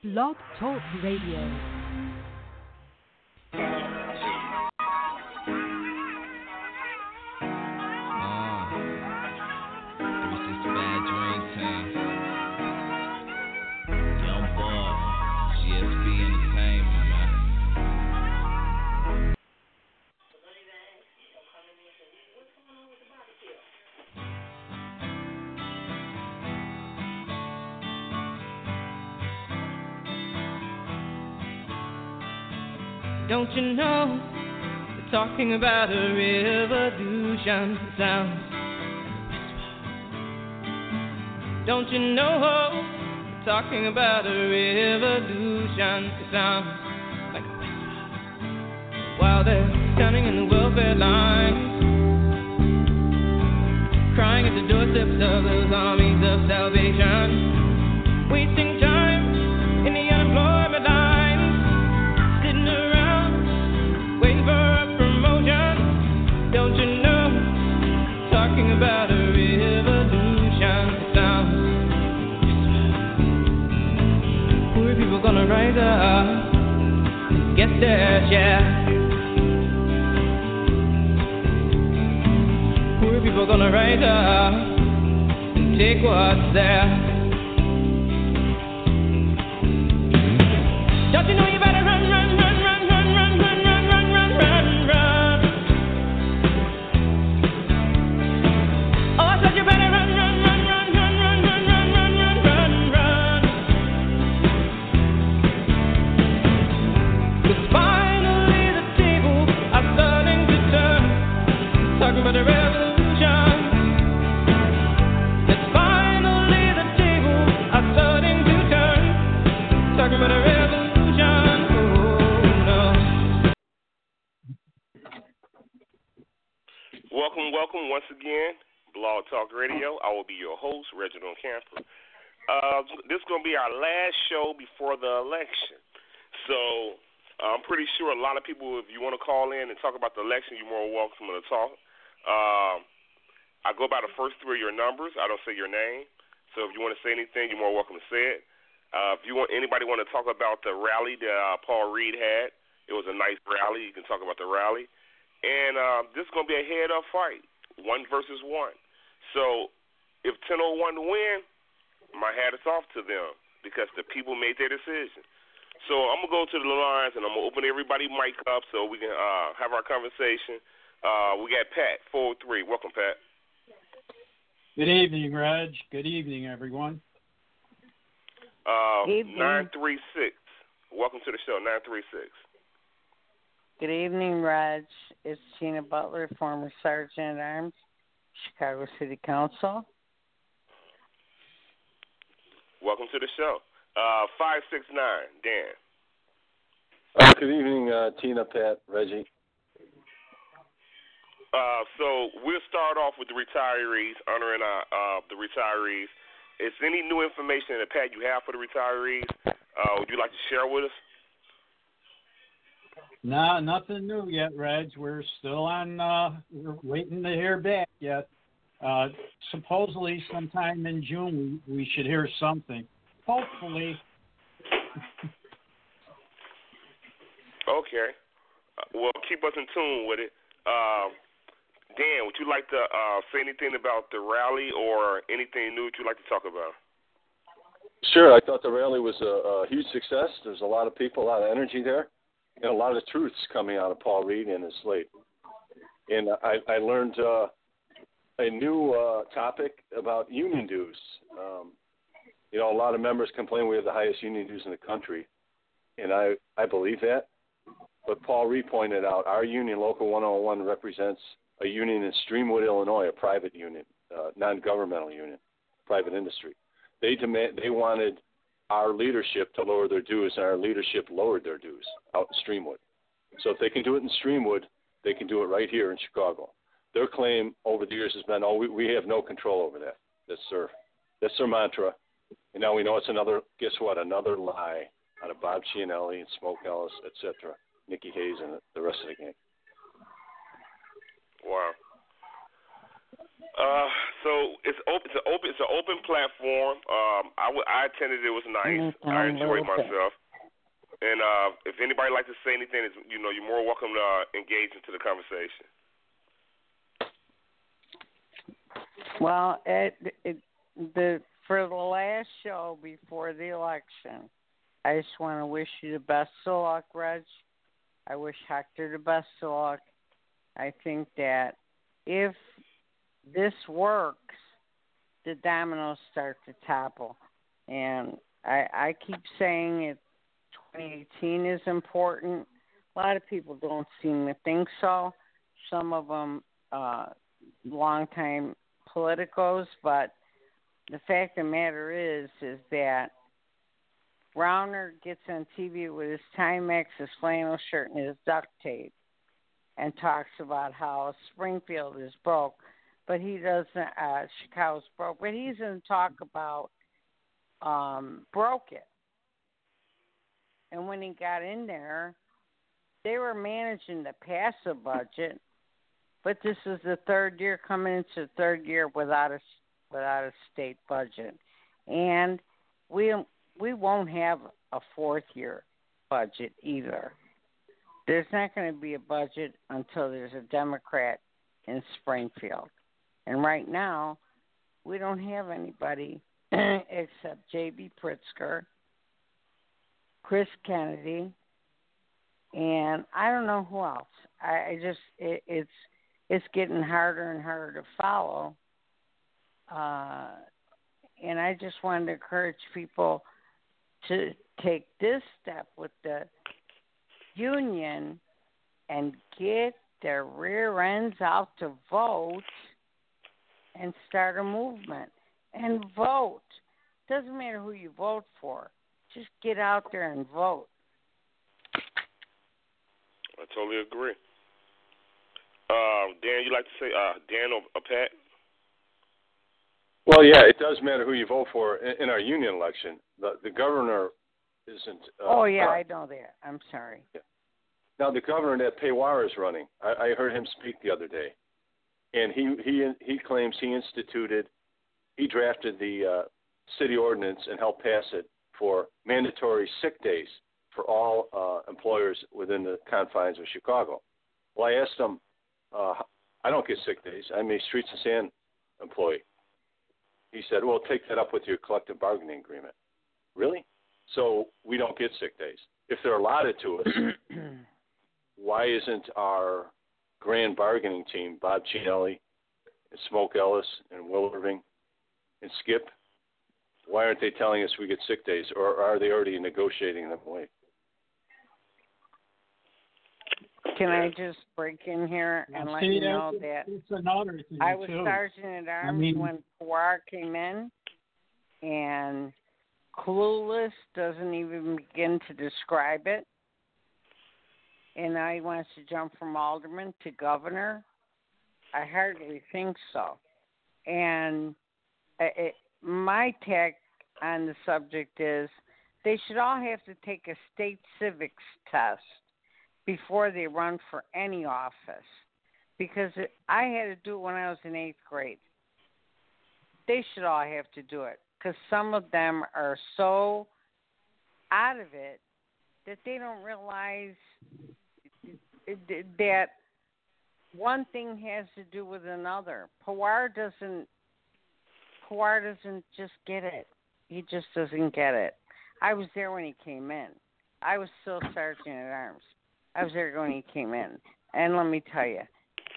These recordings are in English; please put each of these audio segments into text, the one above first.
Blog Talk Radio. Don't you know, they're talking about a revolution sounds. Don't you know, they're talking about a revolution sounds like a whisper. While they're standing in the welfare lines, crying at the doorsteps of those armies of salvation, wasting time in the unemployment lines, sitting around waiting for a promotion. Don't you know, talking about a revolution sounds. Poor people gonna rise up, get their share. Poor people gonna rise up and take what's there. Don't you know you better run, run, run, run, run, run, run, run, run, run, run, run. Oh, I said you better run, run, run, run, run, run, run, run, run, run, run, run. 'Cause finally the tables are starting to turn. Talking about the revolution. It's finally the tables are starting to turn. Talking about a revolution. Welcome once again, Blog Talk Radio. I will be your host, Reginald Camper. This is going to be our last show before the election. So I'm pretty sure a lot of people, if you want to call in and talk about the election, you're more welcome to talk. I go by the first three of your numbers. I don't say your name. So if you want to say anything, you're more welcome to say it. If you want anybody want to talk about the rally that Paul Reed had, it was a nice rally. You can talk about the rally. And this is going to be a head-up fight, 1 versus 1. So if 1001 win, my hat is off to them because the people made their decision. So I'm going to go to the lines, and I'm going to open everybody's mic up so we can have our conversation. We got Pat, 403. Welcome, Pat. Good evening, Reg. Good evening, everyone. 936. Welcome to the show, 936. Good evening, Raj. It's Tina Butler, former Sergeant at Arms, Chicago City Council. Welcome to the show. 569, Dan. Good evening, Tina, Pat, Reggie. So we'll start off with the retirees, honoring the retirees. Is any new information that, Pat, you have for the retirees? Would you like to share with us? No, nothing new yet, Reg. We're still on, we're waiting to hear back yet. Supposedly sometime in June we should hear something. Hopefully. Okay. Well, keep us in tune with it. Dan, would you like to say anything about the rally or anything new that you'd like to talk about? Sure. I thought the rally was a huge success. There's a lot of people, a lot of energy there, and a lot of truths coming out of Paul Reed and his slate. And I learned a new topic about union dues. A lot of members complain we have the highest union dues in the country, and I believe that. But Paul Reed pointed out our union, Local 101, represents a union in Streamwood, Illinois, a private union, non-governmental union, private industry. They wanted our leadership to lower their dues, and our leadership lowered their dues out in Streamwood. So if they can do it in Streamwood, they can do it right here in Chicago. Their claim over the years has been, we have no control over that. That's their mantra. And now we know it's another lie out of Bob Cianelli and Smoke Ellis, etc., Nikki Hayes and the rest of the gang. Wow. So it's open. It's an open platform. I attended. It was nice. I enjoyed myself. And if anybody like to say anything, you're more welcome to engage into the conversation. Well, for the last show before the election, I just want to wish you the best of luck, Reg. I wish Hector the best of luck. I think that if this works, the dominoes start to topple. And I keep saying it, 2018 is important. A lot of people don't seem to think so. Some of them long-time politicos, but the fact of the matter is that Browner gets on TV with his Timex, his flannel shirt, and his duct tape and talks about how Springfield is broke, but he doesn't, Chicago's broke, but he doesn't talk about broke it. And when he got in there, they were managing to pass a budget, but this is the third year coming into the third year without a state budget, and we won't have a fourth year budget either. There's not going to be a budget until there's a Democrat in Springfield, and right now we don't have anybody except J.B. Pritzker, Chris Kennedy, and I don't know who else. It's getting harder and harder to follow. And I just wanted to encourage people to take this step with the union and get their rear ends out to vote and start a movement. And vote. Doesn't matter who you vote for. Just get out there and vote. I totally agree. Dan, you like to say, Dan or Pat? Well, yeah, it does matter who you vote for in our union election. The governor isn't. I know that. I'm sorry. Yeah. Now the governor that Paywar is running, I heard him speak the other day, and he claims he drafted the city ordinance and helped pass it for mandatory sick days for all employers within the confines of Chicago. Well, I asked him, I don't get sick days. I'm a Streets and Sand employee. He said, well, take that up with your collective bargaining agreement. Really? So we don't get sick days. If they're allotted to us, why isn't our grand bargaining team, Bob Cianelli, and Smoke Ellis, and Will Irving, and Skip, why aren't they telling us we get sick days, or are they already negotiating them away? Can I just break in here and let you know that it's another thing I was too. Sergeant at Arms when Pawar came in, and clueless doesn't even begin to describe it. And now he wants to jump from alderman to governor. I hardly think so. And my take on the subject is they should all have to take a state civics test before they run for any office, because I had to do it when I was in 8th grade. They should all have to do it, because some of them are so out of it that they don't realize that one thing has to do with another. Pawar doesn't just get it. He just doesn't get it. I was there when he came in. I was still Sergeant at Arms. I was there when he came in. And let me tell you,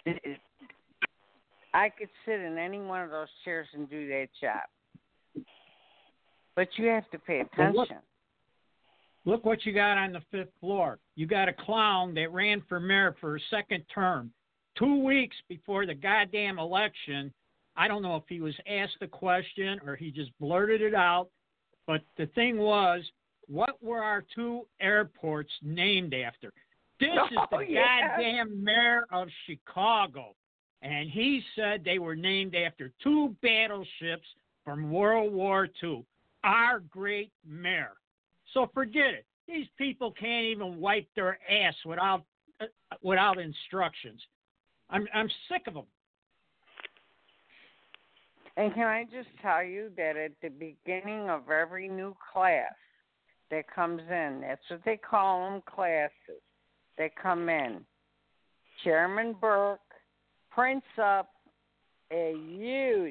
I could sit in any one of those chairs and do that job. But you have to pay attention. Look what you got on the 5th floor. You got a clown that ran for mayor for a second term. 2 weeks before the goddamn election, I don't know if he was asked a question or he just blurted it out, but the thing was, what were our 2 airports named after? This is the goddamn mayor of Chicago. And he said they were named after 2 battleships from World War II. Our great mayor. So forget it. These people can't even wipe their ass without instructions. I'm sick of them. And can I just tell you that at the beginning of every new class that comes in, that's what they call them, classes that come in, Chairman Burke prints up a huge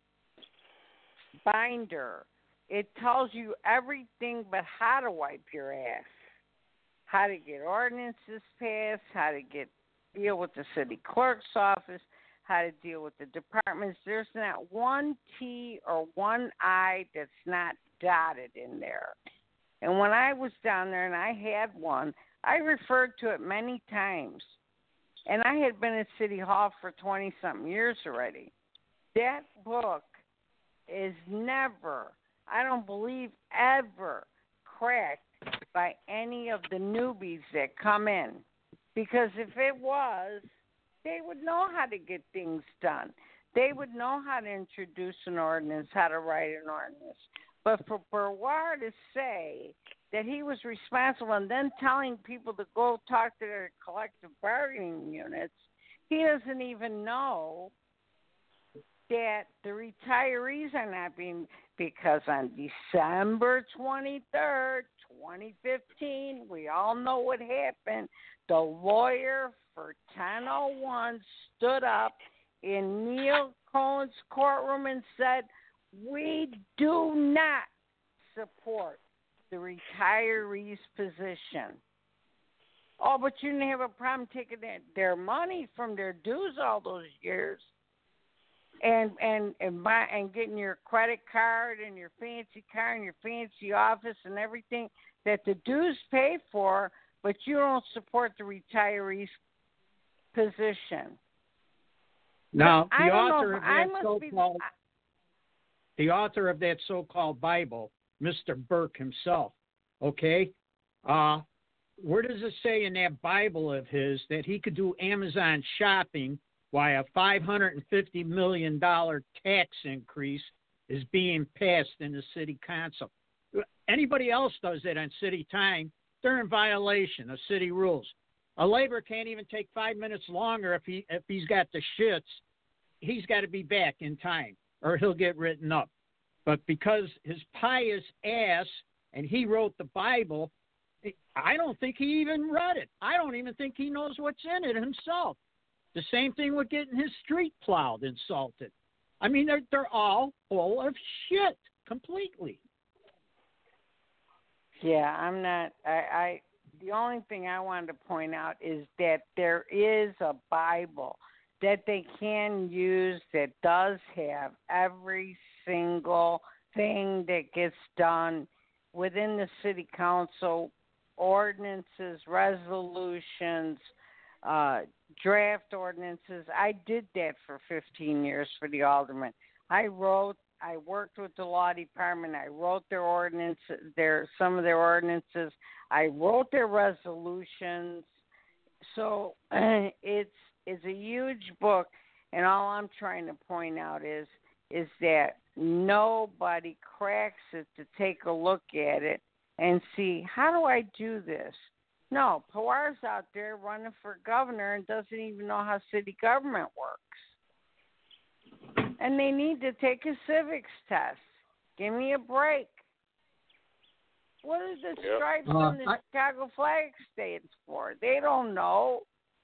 binder. It tells you everything but how to wipe your ass, how to get ordinances passed, how to deal with the city clerk's office, how to deal with the departments. There's not one T or one I that's not dotted in there. And when I was down there and I had one, I referred to it many times. And I had been at City Hall for 20-something years already. That book is never, I don't believe, ever cracked by any of the newbies that come in. Because if it was, they would know how to get things done. They would know how to introduce an ordinance, how to write an ordinance. But for Berwar to say that he was responsible and then telling people to go talk to their collective bargaining units, he doesn't even know that the retirees are not being, because on December 23rd, 2015, we all know what happened. The lawyer for 1001 stood up in Neil Cohen's courtroom and said, we do not support the retirees' position. Oh, but you didn't have a problem taking their money from their dues all those years and getting your credit card and your fancy car and your fancy office and everything that the dues pay for, but you don't support the retirees' position. Now, the author of that so-called Bible, Mr. Burke himself, okay? Where does it say in that Bible of his that he could do Amazon shopping while a $550 million tax increase is being passed in the city council? Anybody else does that on city time, they're in violation of city rules. A laborer can't even take 5 minutes longer if he's got the shits. He's got to be back in time, or he'll get written up. But because his pious ass, and he wrote the Bible, I don't think he even read it. I don't even think he knows what's in it himself. The same thing with getting his street plowed and salted. I mean, they're all full of shit completely. Yeah, I'm not. The only thing I wanted to point out is that there is a Bible that they can use that does have every single thing that gets done within the city council, ordinances, resolutions, draft ordinances. I did that for 15 years for the aldermen. I worked with the law department. I wrote their ordinances, some of their ordinances. I wrote their resolutions. So it's a huge book, and all I'm trying to point out is that nobody cracks it to take a look at it and see, how do I do this? No, Pawar's out there running for governor and doesn't even know how city government works. And they need to take a civics test. Give me a break. What is the stripes on the Chicago flag stands for? They don't know.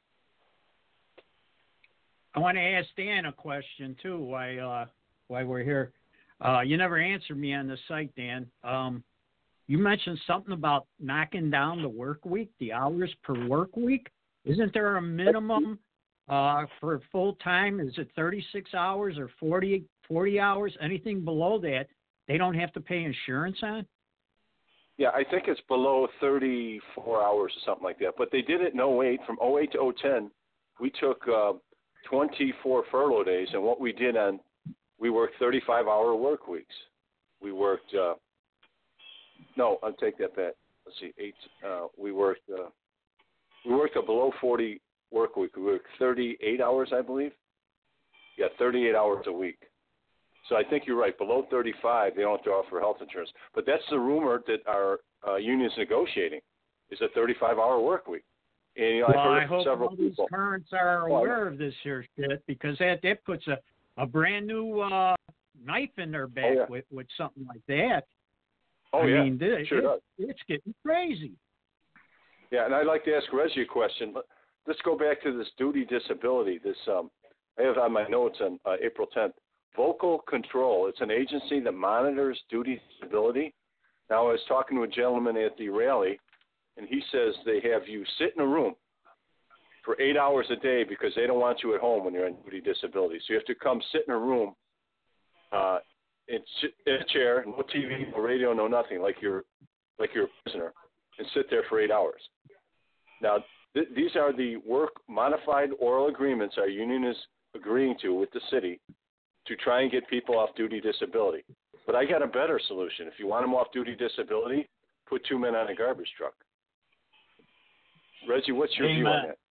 I want to ask Dan a question, too, while we're here. You never answered me on the site, Dan. You mentioned something about knocking down the work week, the hours per work week. Isn't there a minimum for full-time? Is it 36 hours or 40 hours? Anything below that, they don't have to pay insurance on? Yeah, I think it's below 34 hours or something like that. But they did it in 08. From 08 to 010, we took 24 furlough days, and what we did we worked 35-hour work weeks. We worked, no, I'll take that back. Let's see, we worked a below 40 work week. We worked 38 hours, I believe. Yeah, 38 hours a week. So I think you're right. Below 35, they don't have to offer health insurance. But that's the rumor that our union's negotiating, is a 35-hour work week. And I hope several all these currents are aware of this here shit, because that puts a brand new knife in their back with something like that. Oh, I yeah. mean, Sure does. It's getting crazy. Yeah, and I'd like to ask Reggie a question. Let's go back to this duty disability. This I have on my notes on April 10th. Vocal Control. It's an agency that monitors duty disability. Now, I was talking to a gentleman at the rally, and he says they have you sit in a room for 8 hours a day because they don't want you at home when you're on duty disability. So you have to come sit in a room in a chair, no TV, no radio, no nothing, like you're a prisoner, and sit there for 8 hours. Now, these are the modified oral agreements our union is agreeing to with the city to try and get people off duty disability. But I got a better solution. If you want them off duty disability, put 2 men on a garbage truck. Reggie, what's your view on that?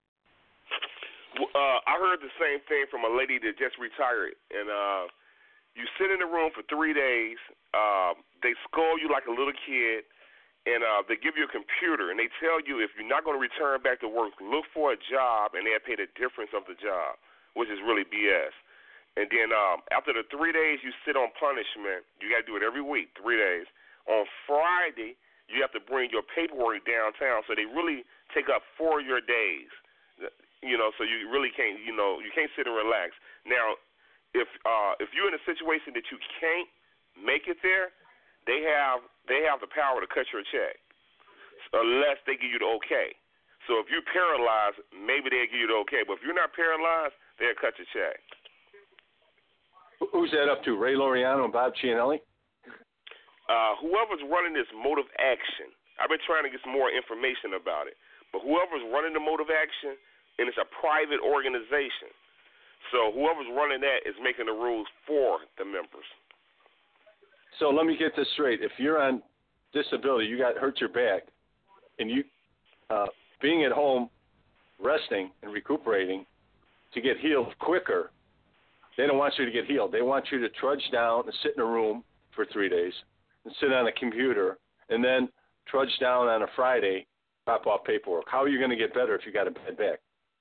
I heard the same thing from a lady that just retired. And you sit in the room for 3 days. They scold you like a little kid. And they give you a computer. And they tell you if you're not going to return back to work, look for a job, and they'll pay the difference of the job, which is really BS. And then after the 3 days you sit on punishment, you got to do it every week, 3 days. On Friday, you have to bring your paperwork downtown. So they really take up 4 of your days. So you really can't, you can't sit and relax. Now, if you're in a situation that you can't make it there, they have the power to cut your check unless they give you the okay. So if you're paralyzed, maybe they'll give you the okay. But if you're not paralyzed, they'll cut your check. Who's that up to? Ray Laureano and Bob Cianelli? Whoever's running this motive action, I've been trying to get some more information about it. But whoever's running the motive action, and it's a private organization. So whoever's running that is making the rules for the members. So let me get this straight. If you're on disability, you hurt your back, and you being at home, resting and recuperating to get healed quicker, they don't want you to get healed. They want you to trudge down and sit in a room for 3 days and sit on a computer and then trudge down on a Friday, drop off paperwork. How are you going to get better if you got a bad back?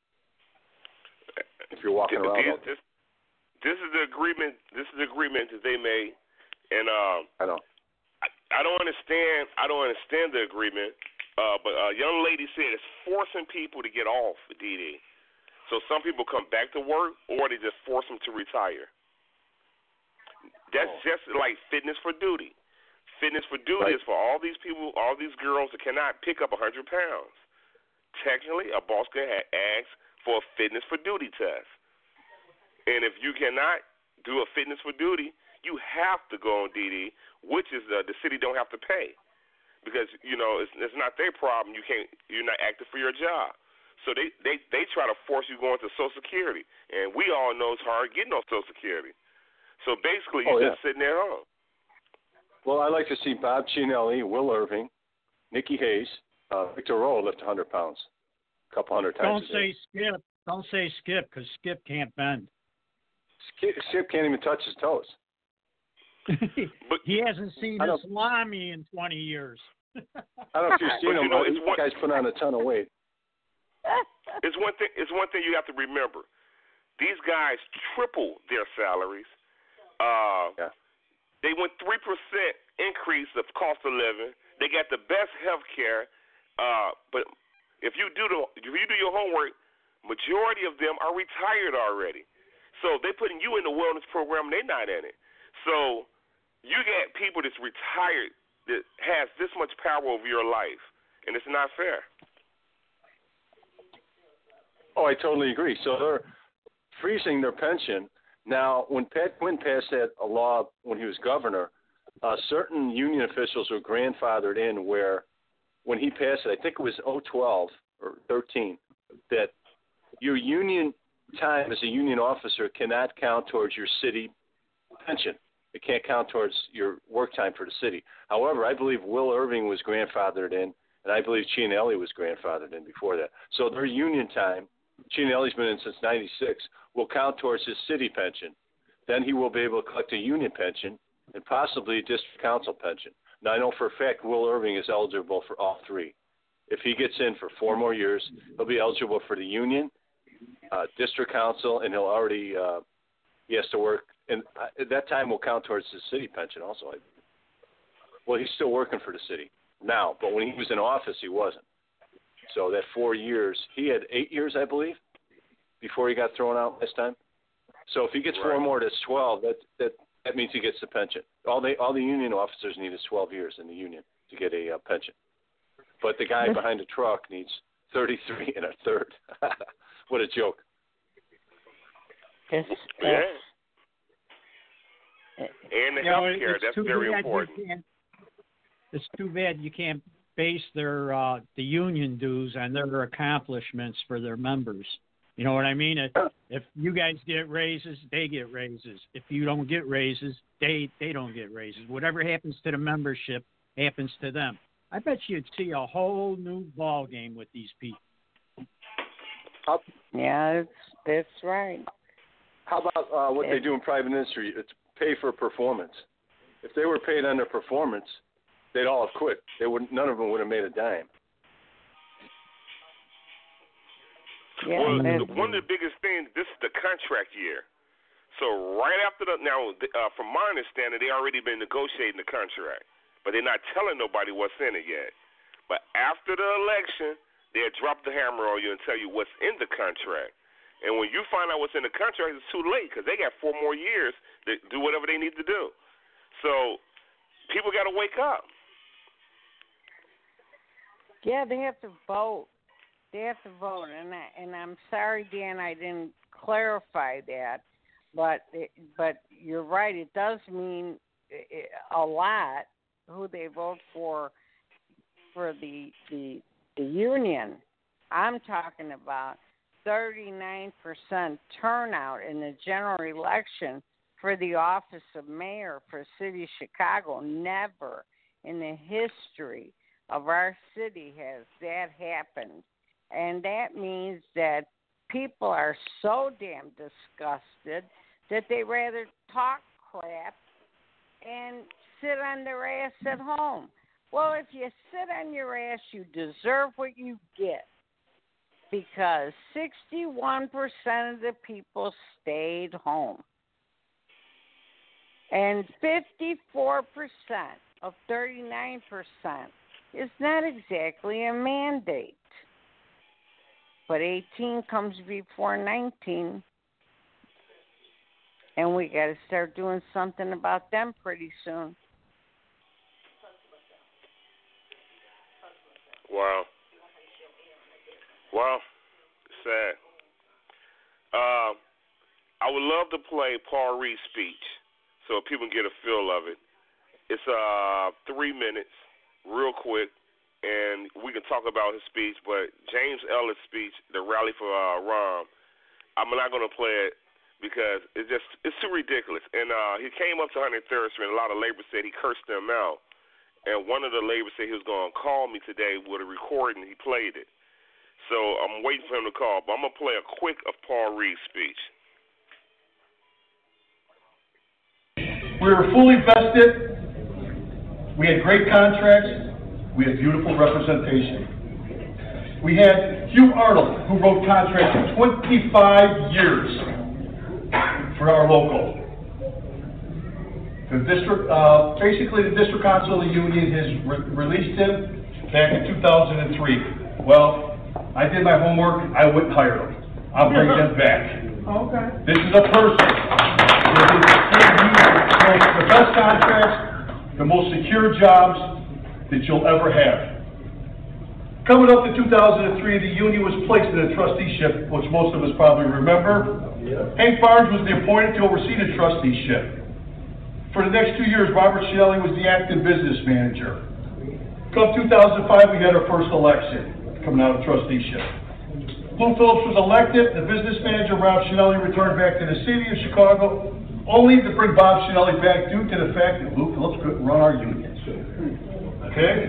If you're walking around. This is the agreement. This is the agreement that they made, and I know. I don't understand. I don't understand the agreement. But a young lady said it's forcing people to get off the DD. So some people come back to work, or they just force them to retire. That's just like fitness for duty. Fitness for duty is for all these people, all these girls that cannot pick up 100 pounds. Technically, a boss can ask for a fitness for duty test. And if you cannot do a fitness for duty, you have to go on DD, which is the city don't have to pay. Because, it's not their problem. You're not active for your job. So they try to force you going to Social Security. And we all know it's hard getting on Social Security. So basically, you're just sitting there home. Well, I like to see Bob Cianelli, Will Irving, Nikki Hayes, Victor Rowe lift 100 pounds, a couple hundred times. Don't say Skip, because Skip can't bend. Skip can't even touch his toes. But he hasn't seen a salami in 20 years. I don't know if you've seen him, but this guy's put on a ton of weight. It's one thing you have to remember. These guys triple their salaries. They went 3% increase of cost of living. They got the best health care. But if you do your homework, majority of them are retired already. So they're putting you in the wellness program, and they're not in it. So you get people that's retired that has this much power over your life, and it's not fair. Oh, I totally agree. So they're freezing their pension. Now, when Pat Quinn passed that law when he was governor, certain union officials were grandfathered in where when he passed it, I think it was 2012 or 13, that your union time as a union officer cannot count towards your city pension. It can't count towards your work time for the city. However, I believe Will Irving was grandfathered in, and I believe Cianelli was grandfathered in before that. So their union time, Cianelli's been in since 96, will count towards his city pension. Then he will be able to collect a union pension and possibly a district council pension. Now, I know for a fact Will Irving is eligible for all three. If he gets in for 4 more years, he'll be eligible for the union, district council, and he'll already he has to work, and at that time will count towards his city pension also. Well, he's still working for the city now, but when he was in office, he wasn't. So that 4 years, he had 8 years, I believe, before he got thrown out last time. So if he gets 4 more, that's 12. That means he gets the pension. All the union officers need is 12 years in the union to get a pension. But the guy behind the truck needs 33 and a third. What a joke. And the health care, that's very important. It's too bad you can't base their the union dues on their accomplishments for their members. You know what I mean? If you guys get raises, they get raises. If you don't get raises, they don't get raises. Whatever happens to the membership happens to them. I bet you'd see a whole new ball game with these people. Yeah, that's right. How about what they do in private industry? It's pay for performance. If they were paid on their performance, they'd all have quit. None of them would have made a dime. Yeah, well, one of the biggest things, this is the contract year. So right after from my understanding, they already been negotiating the contract, but they're not telling nobody what's in it yet. But after the election, they'll drop the hammer on you and tell you what's in the contract. And when you find out what's in the contract, it's too late because they got 4 more years to do whatever they need to do. So people got to wake up. Yeah, they have to vote. They have to vote, and I'm sorry, Dan, I didn't clarify that, but you're right. It does mean a lot who they vote for the union. I'm talking about 39% turnout in the general election for the office of mayor for the city of Chicago. Never in the history of our city has that happened. And that means that people are so damn disgusted that they rather talk crap and sit on their ass at home. Well, if you sit on your ass, you deserve what you get. Because 61% of the people stayed home. And 54% of 39% is not exactly a mandate. But 18 comes before 19. And we got to start doing something about them pretty soon. Wow. Wow. Sad. I would love to play Paul Reed's speech so people can get a feel of it. It's 3 minutes, real quick. And we can talk about his speech, but James Ellis' speech, the rally for Rahm, I'm not going to play it because it's too ridiculous. And he came up to 103rd Street, and a lot of labor said he cursed them out. And one of the labor said he was going to call me today with a recording. He played it. So I'm waiting for him to call, but I'm going to play a quick of Paul Reed's speech. We were fully vested. We had great contracts. We had beautiful representation. We had Hugh Arnold, who wrote contracts for 25 years for our local. The district, basically the district council of the union has released him back in 2003. Well, I did my homework. I wouldn't hire him. I'll bring him back. Okay. This is a person with the best contracts, the most secure jobs that you'll ever have. Coming up to 2003, the union was placed in a trusteeship, which most of us probably remember. Yeah. Hank Barnes was the appointed to oversee the trusteeship. For the next 2 years, Robert Shelley was the active business manager. Come 2005, we had our first election coming out of trusteeship. Lou Phillips was elected. The business manager, Rob Shelley, returned back to the city of Chicago, only to bring Bob Shelley back due to the fact that Lou Phillips couldn't run our union. Okay?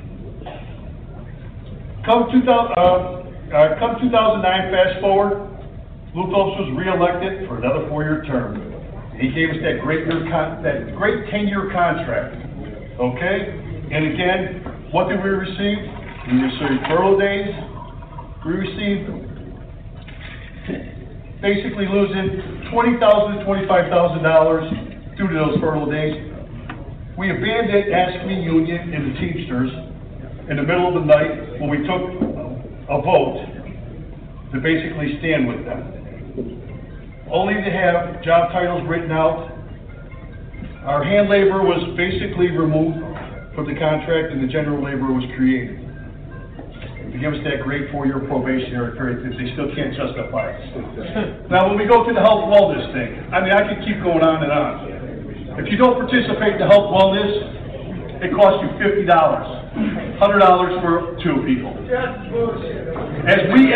Come 2009, fast forward, Lou Phillips was reelected for another 4-year term. And he gave us that great 10-year contract. Okay? And again, what did we receive? We received furlough days. We received basically losing $20,000 to $25,000 due to those furlough days. We abandoned Ask Me Union and the Teamsters in the middle of the night when we took a vote to basically stand with them. Only to have job titles written out. Our hand labor was basically removed from the contract and the general labor was created. To give us that great 4-year probationary period, if they still can't justify it. Now, when we go to the health wellness thing, I mean, I could keep going on and on. If you don't participate in the health wellness, it costs you $50, $100 for 2 people. As we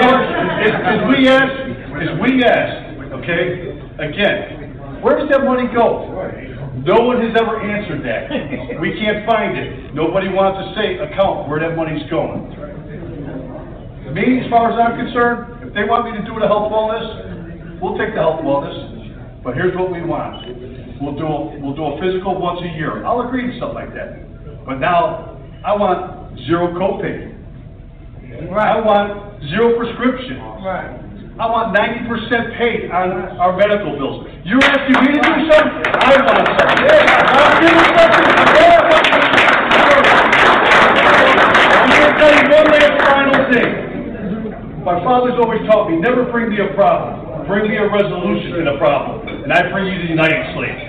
asked, okay, again, where does that money go? No one has ever answered that. We can't find it. Nobody wants to say account where that money's going. Me, as far as I'm concerned, if they want me to do the health wellness, we'll take the health wellness. But here's what we want. We'll do a physical once a year. I'll agree to stuff like that. But now I want 0 copay. Right. I want 0 prescription. Right. I want 90% paid on our medical bills. You're asking me to do something? I want something. I'm doing something. I'm going to tell you one last final thing. My father's always taught me, never bring me a problem. Bring me a resolution to the problem. And I bring you the United Slates.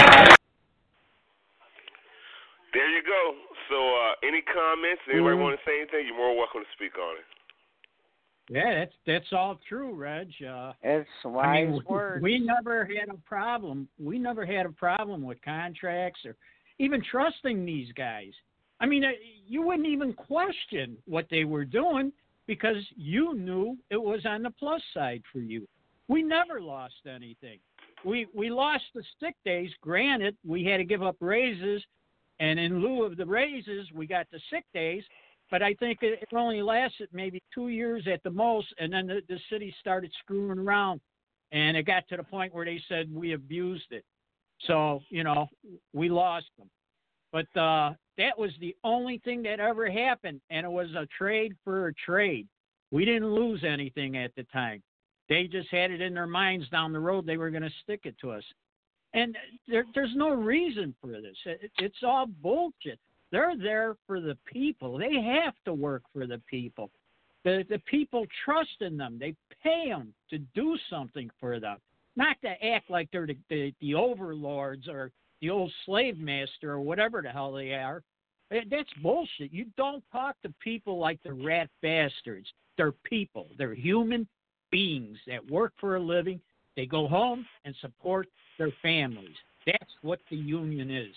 There you go. So, any comments? Anybody want to say anything? You're more welcome to speak on it. Yeah, that's all true, Reg. It's wise words. We never had a problem. We never had a problem with contracts or even trusting these guys. I mean, you wouldn't even question what they were doing because you knew it was on the plus side for you. We never lost anything. We lost the sick days. Granted, we had to give up raises, and in lieu of the raises, we got the sick days. But I think it only lasted maybe 2 years at the most, and then the city started screwing around, and it got to the point where they said we abused it. So, we lost them. But that was the only thing that ever happened, and it was a trade for a trade. We didn't lose anything at the time. They just had it in their minds down the road they were going to stick it to us. And there's no reason for this. It's all bullshit. They're there for the people. They have to work for the people. The people trust in them. They pay them to do something for them, not to act like they're the overlords or the old slave master or whatever the hell they are. That's bullshit. You don't talk to people like the rat bastards. They're people. They're human beings that work for a living. They go home and support their families. That's what the union is.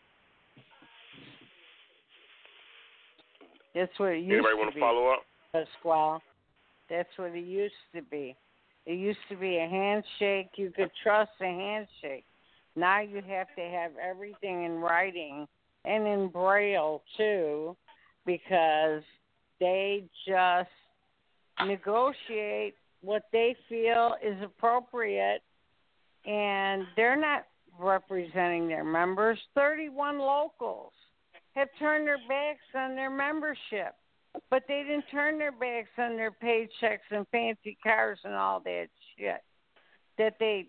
That's what it used Anybody to want be. to follow up? Pasquale. That's what it used to be. It used to be a handshake. You could trust a handshake. Now you have to have everything in writing and in Braille, too, because they just negotiate what they feel is appropriate, and they're not representing their members. 31 locals have turned their backs on their membership, but they didn't turn their backs on their paychecks and fancy cars and all that shit that they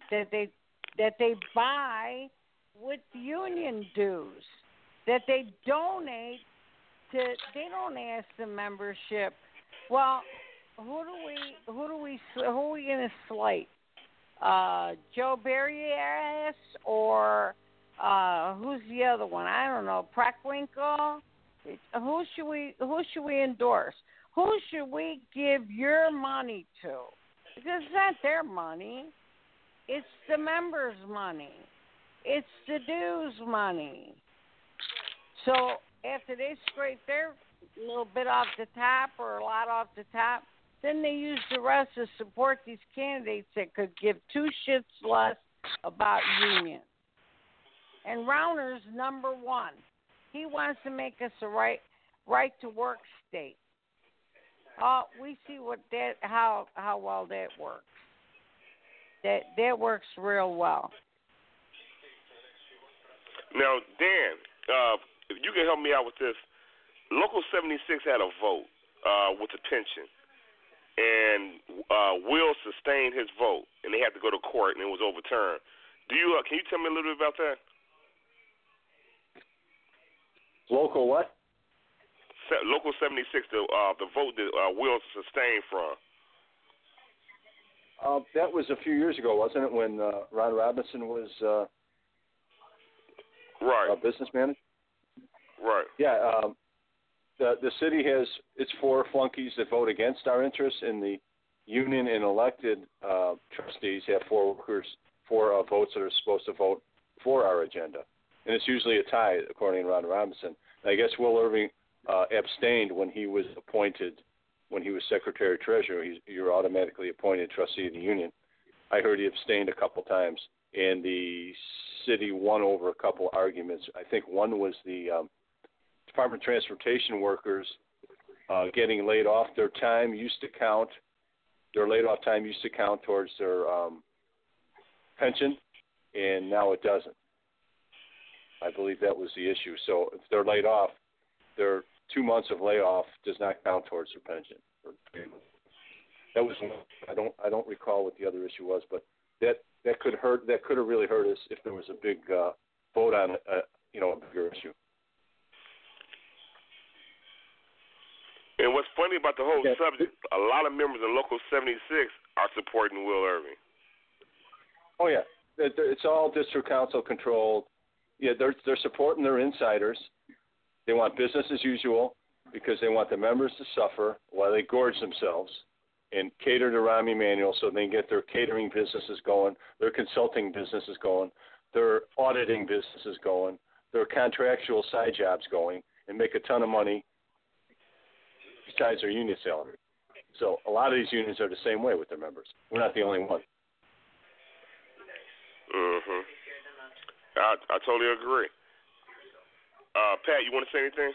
buy with union dues, that they donate to. They don't ask the membership, well, who are we going to slight? Joe Barrias or who's the other one? I don't know. Preckwinkle. Who should we endorse? Who should we give your money to? Because it's not their money. It's the members' money. It's the dues money. So after they scrape their little bit off the top or a lot off the top, then they use the rest to support these candidates that could give 2 shits less about unions. And Rauner's number 1. He wants to make us a right to work state. We see how well that works. That works real well. Now, Dan, if you can help me out with this. Local 76 had a vote with the pension. and Will sustained his vote, and they had to go to court, and it was overturned. Can you tell me a little bit about that? Local what? Local 76, the vote that Will sustained from. That was a few years ago, wasn't it, when Ron Robinson was right. Business manager? Right. Yeah. The city has its 4 flunkies that vote against our interests, and the union and elected trustees have 4 votes that are supposed to vote for our agenda. And it's usually a tie, according to Ron Robinson. And I guess Will Irving abstained when he was appointed, when he was secretary-treasurer. You're automatically appointed trustee of the union. I heard he abstained a couple times, and the city won over a couple arguments. I think one was the Department of Transportation workers getting laid off. Their time used to count. Their laid-off time used to count towards their pension, and now it doesn't. I believe that was the issue. So if they're laid off, their 2 months of layoff does not count towards their pension. That was one. I don't recall what the other issue was, but that could hurt. That could have really hurt us if there was a big vote on a bigger issue. And what's funny about the whole subject, a lot of members of Local 76 are supporting Will Irving. Oh yeah, it's all district council controlled. Yeah, they're supporting their insiders. They want business as usual because they want the members to suffer while they gorge themselves and cater to Rahm Emanuel so they can get their catering businesses going, their consulting businesses going, their auditing businesses going, their contractual side jobs going, and make a ton of money besides their union salary. So a lot of these unions are the same way with their members. We're not the only one. Mm-hmm. I totally agree. Pat, you want to say anything?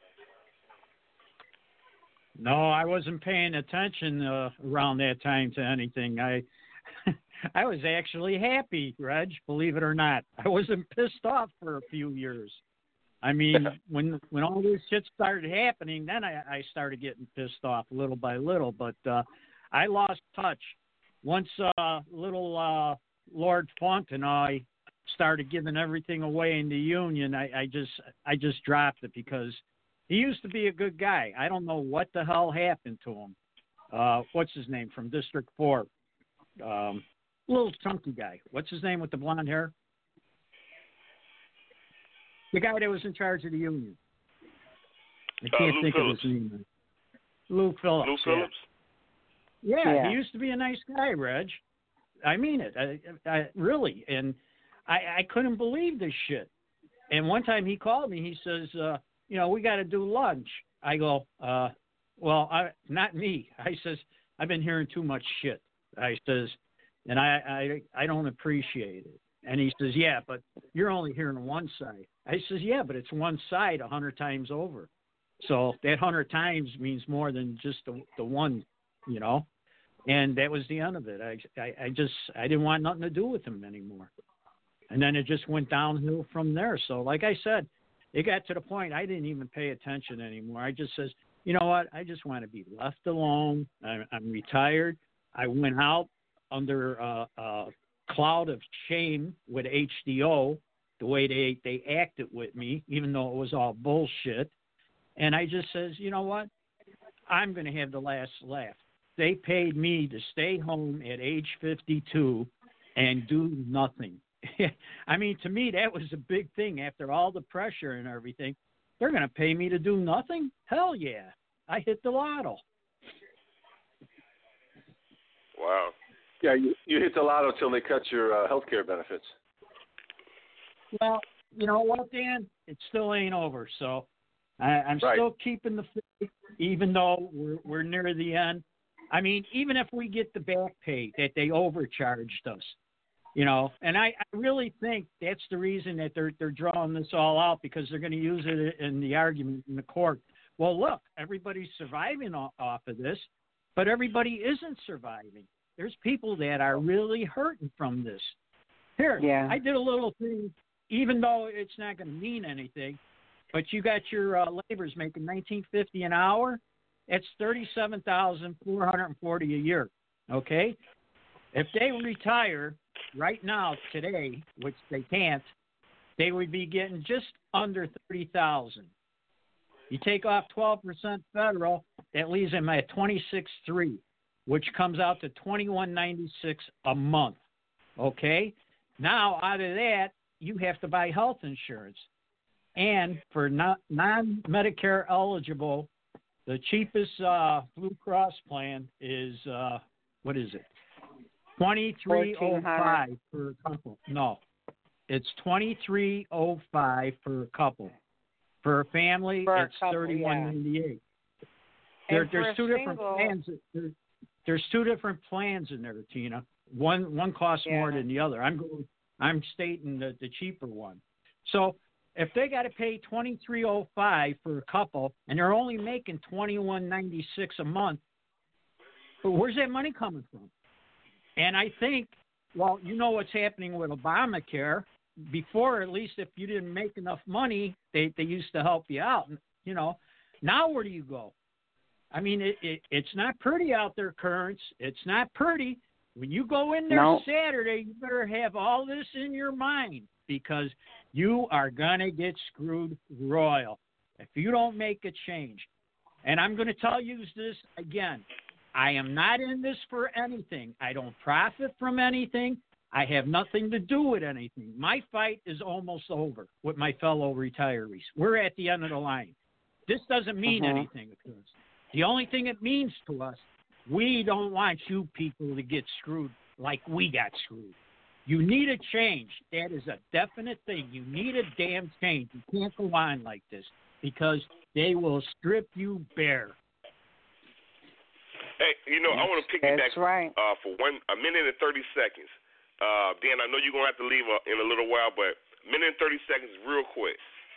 No, I wasn't paying attention around that time to anything. I was actually happy, Reg, believe it or not. I wasn't pissed off for a few years. I mean, when all this shit started happening, then I started getting pissed off little by little. But I lost touch. Once little Lord Font and I started giving everything away in the union, I just dropped it because he used to be a good guy. I don't know what the hell happened to him. What's his name from District 4? Little chunky guy. What's his name with the blonde hair? The guy that was in charge of the union. I can't think of his name. Lou Phillips. Lou Phillips? Yeah, he used to be a nice guy, Reg. I mean it. I really. And I couldn't believe this shit. And one time he called me. He says, we got to do lunch. I go, not me. I says, I've been hearing too much shit. I says, and I don't appreciate it. And he says, yeah, but you're only hearing one side. I says, yeah, but it's one side 100 times over. So that 100 times means more than just the one, And that was the end of it. I didn't want nothing to do with him anymore. And then it just went downhill from there. So like I said, it got to the point I didn't even pay attention anymore. I just says, you know what? I just want to be left alone. I'm retired. I went out under a cloud of shame with HDO, the way they acted with me, even though it was all bullshit. And I just says, you know what? I'm going to have the last laugh. They paid me to stay home at age 52 and do nothing. I mean, to me, that was a big thing after all the pressure and everything. They're going to pay me to do nothing? Hell yeah. I hit the lotto. Wow. Yeah, you hit the lotto till they cut your health care benefits. Well, you know what, Dan? It still ain't over. So I'm still keeping the faith, even though we're near the end. I mean, even if we get the back pay that they overcharged us, and I really think that's the reason that they're drawing this all out, because they're going to use it in the argument in the court. Well, look, everybody's surviving off of this, but everybody isn't surviving. There's people that are really hurting from this. Here, I did a little thing, even though it's not going to mean anything, but you got your laborers making $19.50 an hour, It's $37,440 a year. Okay, if they retire right now today, which they can't, they would be getting just under $30,000. You take off 12% federal, that leaves them at $26,300, which comes out to $21.96 a month. Okay, now out of that, you have to buy health insurance, and for non-Medicare eligible, the cheapest Blue Cross plan is what is it? $23.05 per couple. No, it's $23.05 per couple. For a family, it's $31.98. There's two different plans. There's two different plans in there, Tina. One costs more than the other. I'm stating the cheaper one. So if they got to pay $23.05 for a couple, and they're only making $21.96 a month, where's that money coming from? And I think, well, you know what's happening with Obamacare. Before, at least, if you didn't make enough money, they used to help you out. You know, now where do you go? I mean, it's not pretty out there, Currents. It's not pretty. When you go in there Saturday, you better have all this in your mind, because you are going to get screwed royal if you don't make a change. And I'm going to tell you this again. I am not in this for anything. I don't profit from anything. I have nothing to do with anything. My fight is almost over with my fellow retirees. We're at the end of the line. This doesn't mean anything to us. The only thing it means to us, we don't want you people to get screwed like we got screwed. You need a change. That is a definite thing. You need a damn change. You can't go on like this, because they will strip you bare. Hey, you know, I want to piggyback for a minute and 30 seconds. Dan, I know you're going to have to leave in a little while, but a minute and 30 seconds real quick.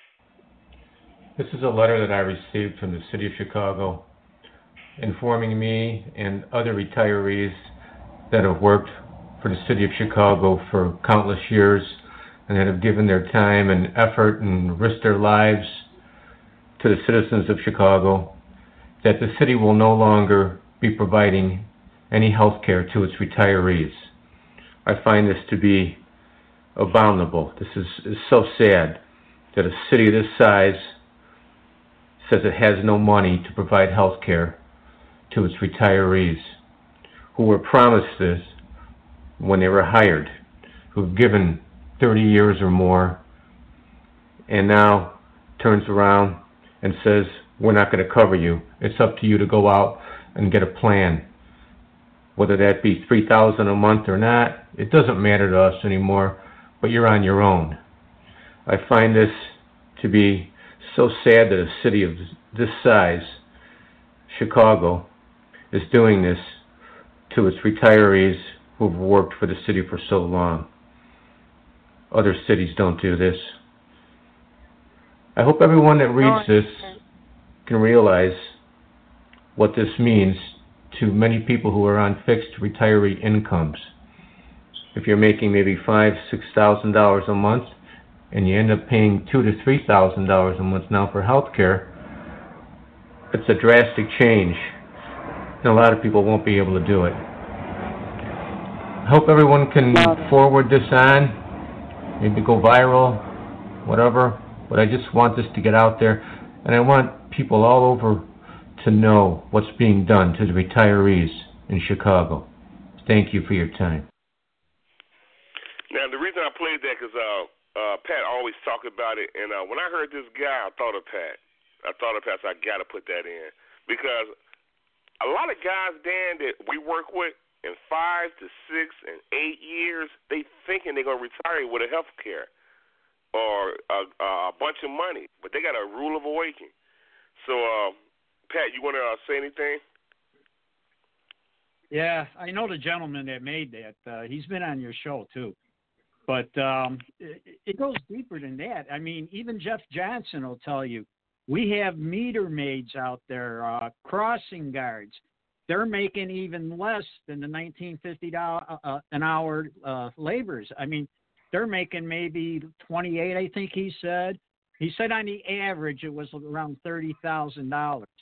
This is a letter that I received from the City of Chicago informing me and other retirees that have worked for the City of Chicago for countless years and that have given their time and effort and risked their lives to the citizens of Chicago, that the city will no longer be providing any health care to its retirees. I find this to be abominable. This is so sad that a city of this size says it has no money to provide health care to its retirees who were promised this when they were hired, who've given 30 years or more, and now turns around and says, we're not going to cover you. It's up to you to go out and get a plan. Whether that be $3,000 a month or not, it doesn't matter to us anymore, but you're on your own. I find this to be so sad that a city of this size, Chicago, is doing this to its retirees who've worked for the city for so long. Other cities don't do this. I hope everyone that reads this can realize what this means to many people who are on fixed retiree incomes. If you're making maybe $5,000-$6,000 a month and you end up paying $2,000 to $3,000 a month now for health care, it's a drastic change, and a lot of people won't be able to do it. I hope everyone can forward this on, maybe go viral, whatever, but I just want this to get out there, and I want people all over to know what's being done to the retirees in Chicago. Thank you for your time. Now, the reason I played that because Pat always talked about it, and when I heard this guy, I thought of Pat. So I got to put that in. Because a lot of guys, Dan, that we work with in 5 to 6 and 8 years, they thinking they're going to retire with a health care or a bunch of money, but they got a rule of awakening. So, Pat, you want to say anything? Yeah, I know the gentleman that made that. He's been on your show, too. But it goes deeper than that. I mean, even Jeff Johnson will tell you, we have meter maids out there, crossing guards. They're making even less than the $19.50 an hour laborers. I mean, they're making maybe 28, I think he said. He said on the average it was around $30,000.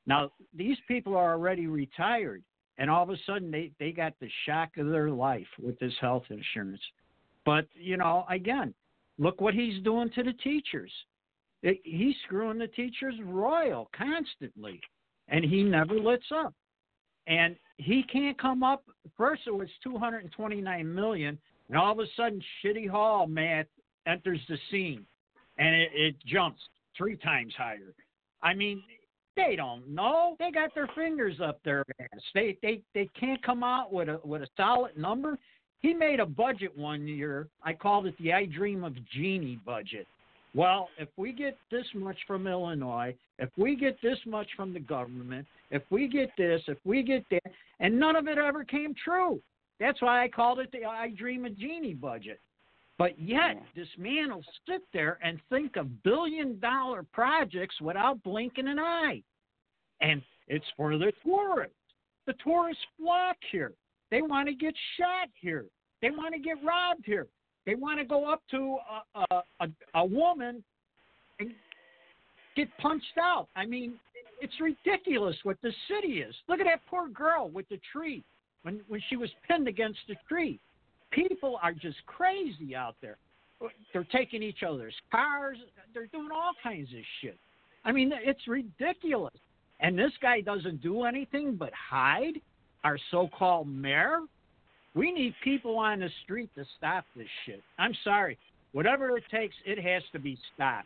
Now, these people are already retired, and all of a sudden they got the shock of their life with this health insurance. But, again, look what he's doing to the teachers. He's screwing the teachers royal constantly, and he never lets up. And he can't come up. First, it was $229 million, and all of a sudden, Shitty Hall math enters the scene, and it jumps 3 times higher. I mean, they don't know. They got their fingers up their ass. They can't come out with a solid number. He made a budget one year. I called it the I Dream of Genie budget. Well, if we get this much from Illinois, if we get this much from the government, if we get this, if we get that, and none of it ever came true. That's why I called it the I Dream of Genie budget. But yet, this man will sit there and think of billion-dollar projects without blinking an eye. And it's for the tourists. The tourists flock here. They want to get shot here. They want to get robbed here. They want to go up to a woman and get punched out. I mean, it's ridiculous what the city is. Look at that poor girl with the tree when she was pinned against the tree. People are just crazy out there. They're taking each other's cars. They're doing all kinds of shit. I mean, it's ridiculous. And this guy doesn't do anything but hide, our so-called mayor. We need people on the street to stop this shit. I'm sorry. Whatever it takes, it has to be stopped.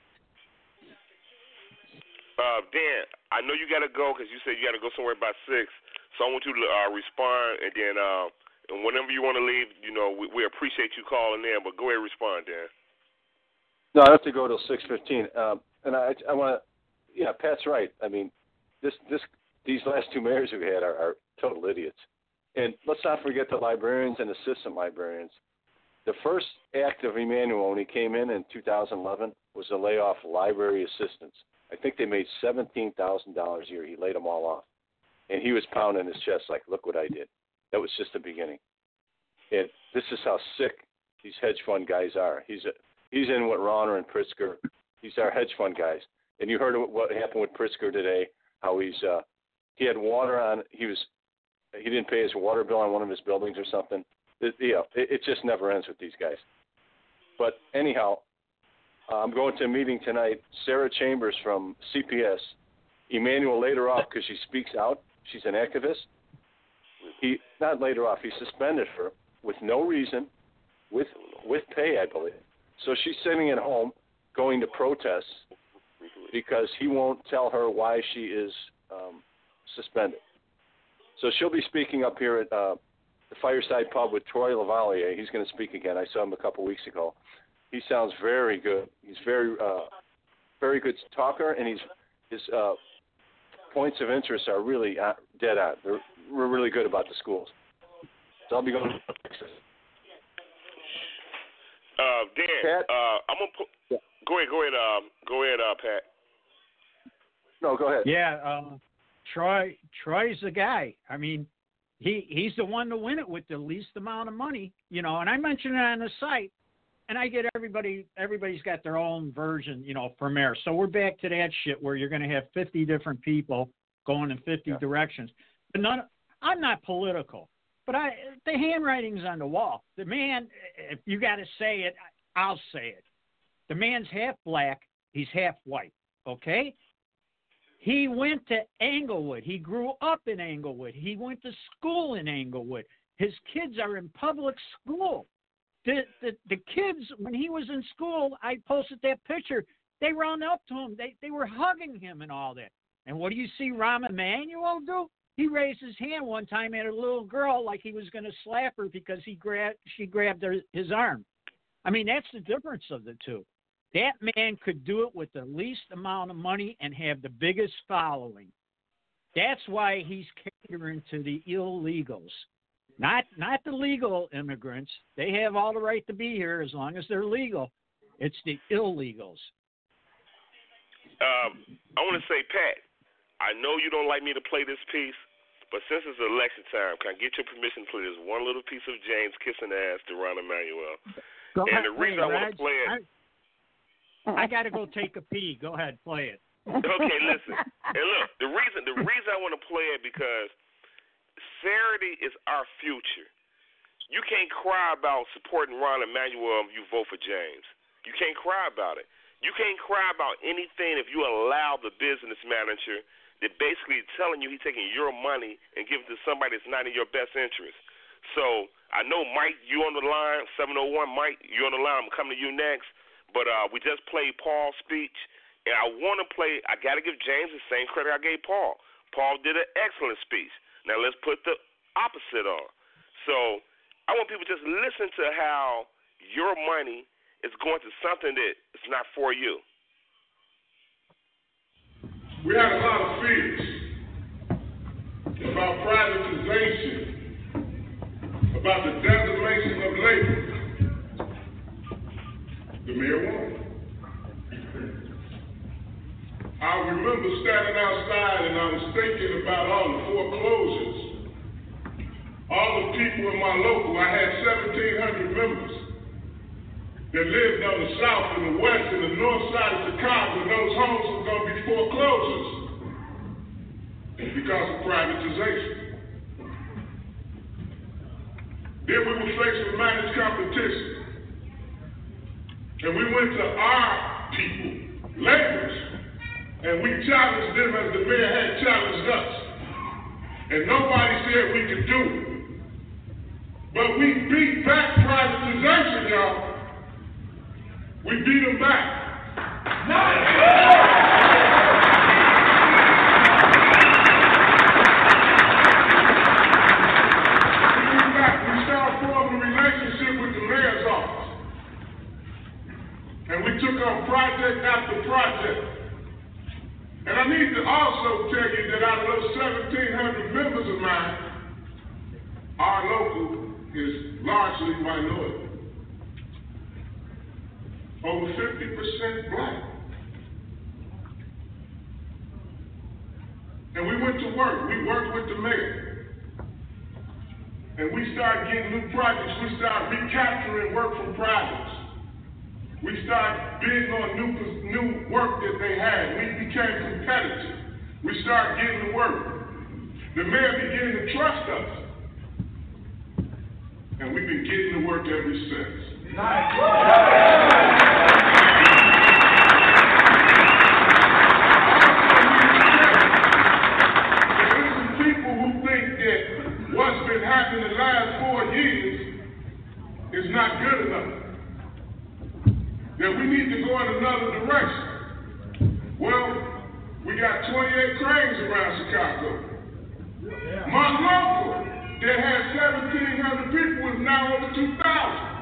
Dan, I know you got to go because you said you got to go somewhere by 6. So I want you to respond, and then and whenever you want to leave, we appreciate you calling in, but go ahead and respond, Dan. No, I have to go till 6:15. And I want to, Pat's right. I mean, these last 2 mayors we've had are total idiots. And let's not forget the librarians and assistant librarians. The first act of Emanuel when he came in 2011 was to lay off library assistants. I think they made $17,000 a year. He laid them all off. And he was pounding his chest like, look what I did. That was just the beginning. And this is how sick these hedge fund guys are. He's in with Rauner and Pritzker. These are hedge fund guys. And you heard what happened with Pritzker today, how he had water on, he didn't pay his water bill on one of his buildings or something. It just never ends with these guys. But anyhow, I'm going to a meeting tonight. Sarah Chambers from CPS, Emanuel laid her off because she speaks out. She's an activist. He not laid her off. He suspended her with no reason, with pay, I believe. So she's sitting at home going to protests because he won't tell her why she is suspended. So she'll be speaking up here at the Fireside Pub with Troy Lavalier. He's going to speak again. I saw him a couple weeks ago. He sounds very good. He's very good talker, and his points of interest are really dead on. We're really good about the schools. So I'll be going to Dan, Pat? I'm going to put... Yeah. Go ahead, Pat. No, go ahead. Yeah, Troy's the guy. I mean, he's the one to win it with the least amount of money, and I mentioned it on the site, and I get everybody's got their own version, for mayor. So we're back to that shit where you're going to have 50 different people going in 50 directions. But I'm not political, but the handwriting's on the wall. The man, if you got to say it, I'll say it. The man's half black, he's half white, okay? He went to Englewood. He grew up in Englewood. He went to school in Englewood. His kids are in public school. The kids, when he was in school, I posted that picture, they ran up to him. They were hugging him and all that. And what do you see Rahm Emanuel do? He raised his hand one time at a little girl like he was going to slap her because she grabbed his arm. I mean, that's the difference of the two. That man could do it with the least amount of money and have the biggest following. That's why he's catering to the illegals, not the legal immigrants. They have all the right to be here as long as they're legal. It's the illegals. I want to say, Pat, I know you don't like me to play this piece, but since it's election time, can I get your permission to play this one little piece of James kissing ass to Rahm Emanuel? Go and ahead, the reason I want to play it... I got to go take a pee. Go ahead, play it. Okay, listen. And look, the reason I want to play it because Saturday is our future. You can't cry about supporting Ron Emanuel if you vote for James. You can't cry about it. You can't cry about anything if you allow the business manager that basically telling you he's taking your money and giving it to somebody that's not in your best interest. So I know, Mike, you on the line, 701. Mike, you on the line. I'm coming to you next. But we just played Paul's speech. And I want to play, I got to give James the same credit I gave Paul. Paul did an excellent speech. Now let's put the opposite on. So I want people to just listen to how your money is going to something that is not for you. We had a lot of fears about privatization, about the desolation of labor. The mayor won. I remember standing outside and I was thinking about all the foreclosures. All the people in my local, I had 1,700 members that lived on the south and the west and the north side of Chicago, and those homes were going to be foreclosures because of privatization. Then we were faced with managed competition. And we went to our people, laborers, and we challenged them as the mayor had challenged us. And nobody said we could do it. But we beat back privatization, y'all. We beat them back. We started forming a relationship with the mayor's office. And we took on project after project. And I need to also tell you that out of those 1,700 members of mine, our local is largely minority. Over 50% black. And we went to work. We worked with the mayor. And we started getting new projects. We started recapturing work from privates. We started bidding on new work that they had. We became competitive. We started getting to work. The mayor began to trust us. And we've been getting to work ever since. Nice. There's some people who think that what's been happening the last 4 years is not good enough. That we need to go in another direction. Well, we got 28 cranes around Chicago. My local that had 1,700 people is now over 2,000.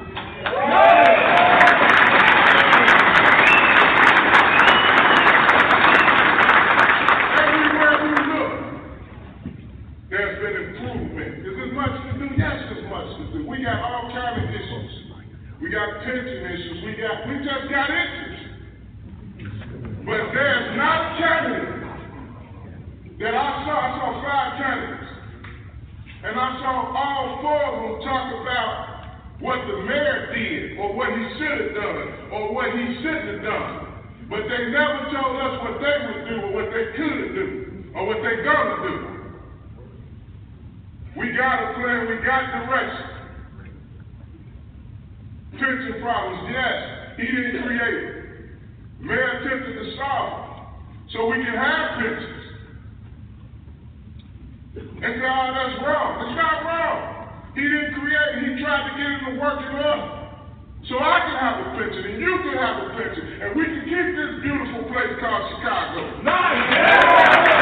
Everywhere we look, there's been improvement. Is there much to do? Yes, there's much to do. We got all kinds of issues. We got pension issues. We just got issues. But there's not a candidate that I saw 5 candidates. And I saw all 4 of them talk about what the mayor did, or what he should have done, or what he shouldn't have done. But they never told us what they would do, or what they could do, or what they're gonna do. We got a plan, we got direction. Pension problems, yes, he didn't create it. Mayor attempted to solve it, so we can have pensions. And say, oh, that's wrong. It's not wrong. He didn't create it, he tried to get it to work it up. So I can have a pension, and you can have a pension, and we can keep this beautiful place called Chicago. Nice!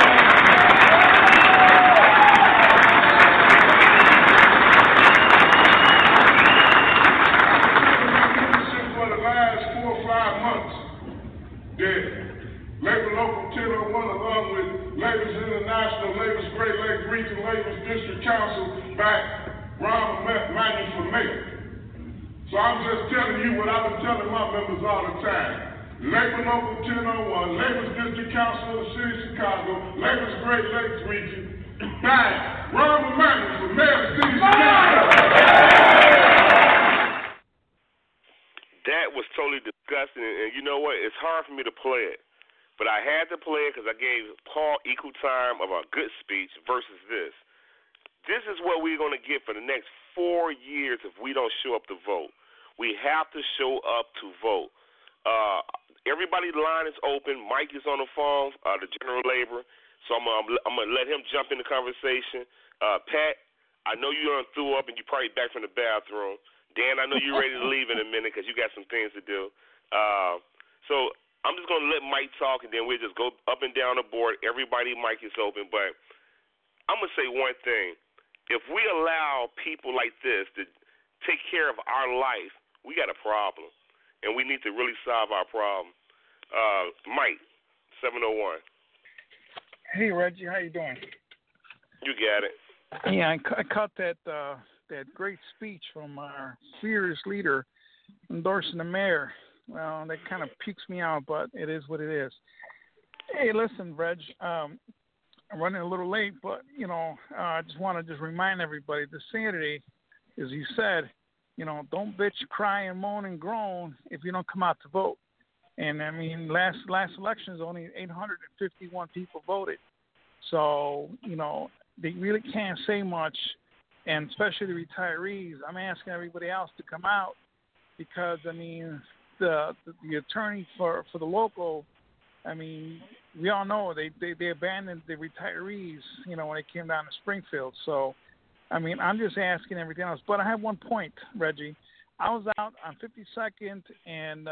Labor Local 1001, along with Labor's International, Labor's Great Lakes Region, Labor's District Council, back Ron Emanuel for mayor. So I'm just telling you what I've been telling my members all the time. Labor Local 1001, Labor's District Council of the City of Chicago, Labor's Great Lakes Region, back Ron Emanuel for mayor of the City of Chicago. That was totally disgusting, and you know what? It's hard for me to play it But I had to play it because I gave Paul equal time of a good speech versus this. This is what we're going to get for the next 4 years if we don't show up to vote. We have to show up to vote. Everybody's line is open. Mike is on the phone, the general labor. So I'm gonna let him jump in the conversation. Pat, I know you done threw up and you probably back from the bathroom. Dan, I know you're ready to leave in a minute because you got some things to do. So I'm just gonna let Mike talk and then we'll just go up and down the board. Everybody, mic is open. But I'm gonna say one thing: if we allow people like this to take care of our life, we got a problem, and we need to really solve our problem. Mike, 701. Hey, Reggie, how you doing? You got it. Yeah, I caught that great speech from our fearless leader endorsing the mayor. Well, that kind of pukes me out, but it is what it is. Hey, listen, Reg, I'm running a little late, but, I just want to remind everybody this Saturday, as you said, don't bitch, cry, and moan and groan if you don't come out to vote. And, I mean, last elections, only 851 people voted. So, they really can't say much, and especially the retirees. I'm asking everybody else to come out because, I mean, the attorney for the local, I mean, we all know they abandoned the retirees, when they came down to Springfield. So, I mean, I'm just asking everything else. But I have one point, Reggie. I was out on 52nd and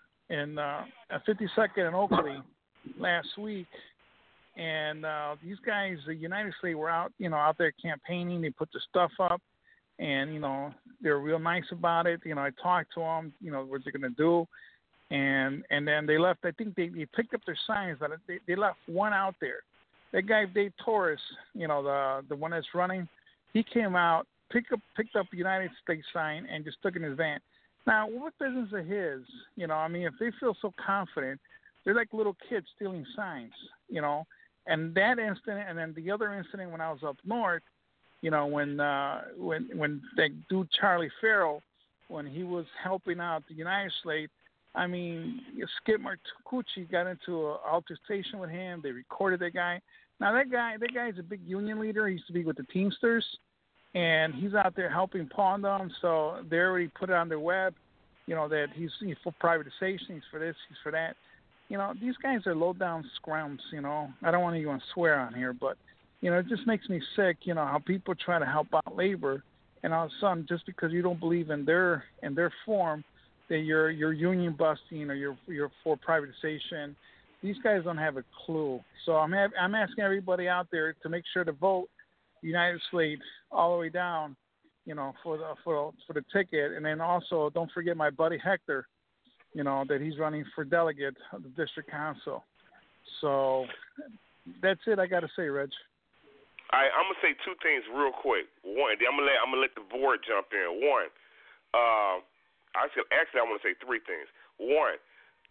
52nd and Oakley last week, and these guys, the United States, were out, out there campaigning. They put the stuff up, and they're real nice about it. I talked to them, what they're gonna do, and then they left. I think they picked up their signs, but they left one out there. That guy Dave Torres, the one that's running. He came out, picked up the United States sign, and just took it in his van. Now, what business of his? I mean, if they feel so confident, they're like little kids stealing signs, And that incident, and then the other incident when I was up north, when that dude Charlie Farrell, when he was helping out the United States, I mean, Skip Martucci got into an altercation with him. They recorded that guy. Now that guy's a big union leader. He used to be with the Teamsters, and he's out there helping pawn them. So they already put it on their web, that he's for privatization. He's for this. He's for that. These guys are low down scrums. I don't want to even swear on here, but it just makes me sick. How people try to help out labor, and all of a sudden, just because you don't believe in their form, that you're union busting or you're for privatization. These guys don't have a clue. So I'm asking everybody out there to make sure to vote United States all the way down, for the ticket, and then also don't forget my buddy Hector, that he's running for delegate of the district council. So that's it I got to say, Reg. All right, I'm gonna say two things real quick. One, I'm gonna let the board jump in. One, I want to say three things. One,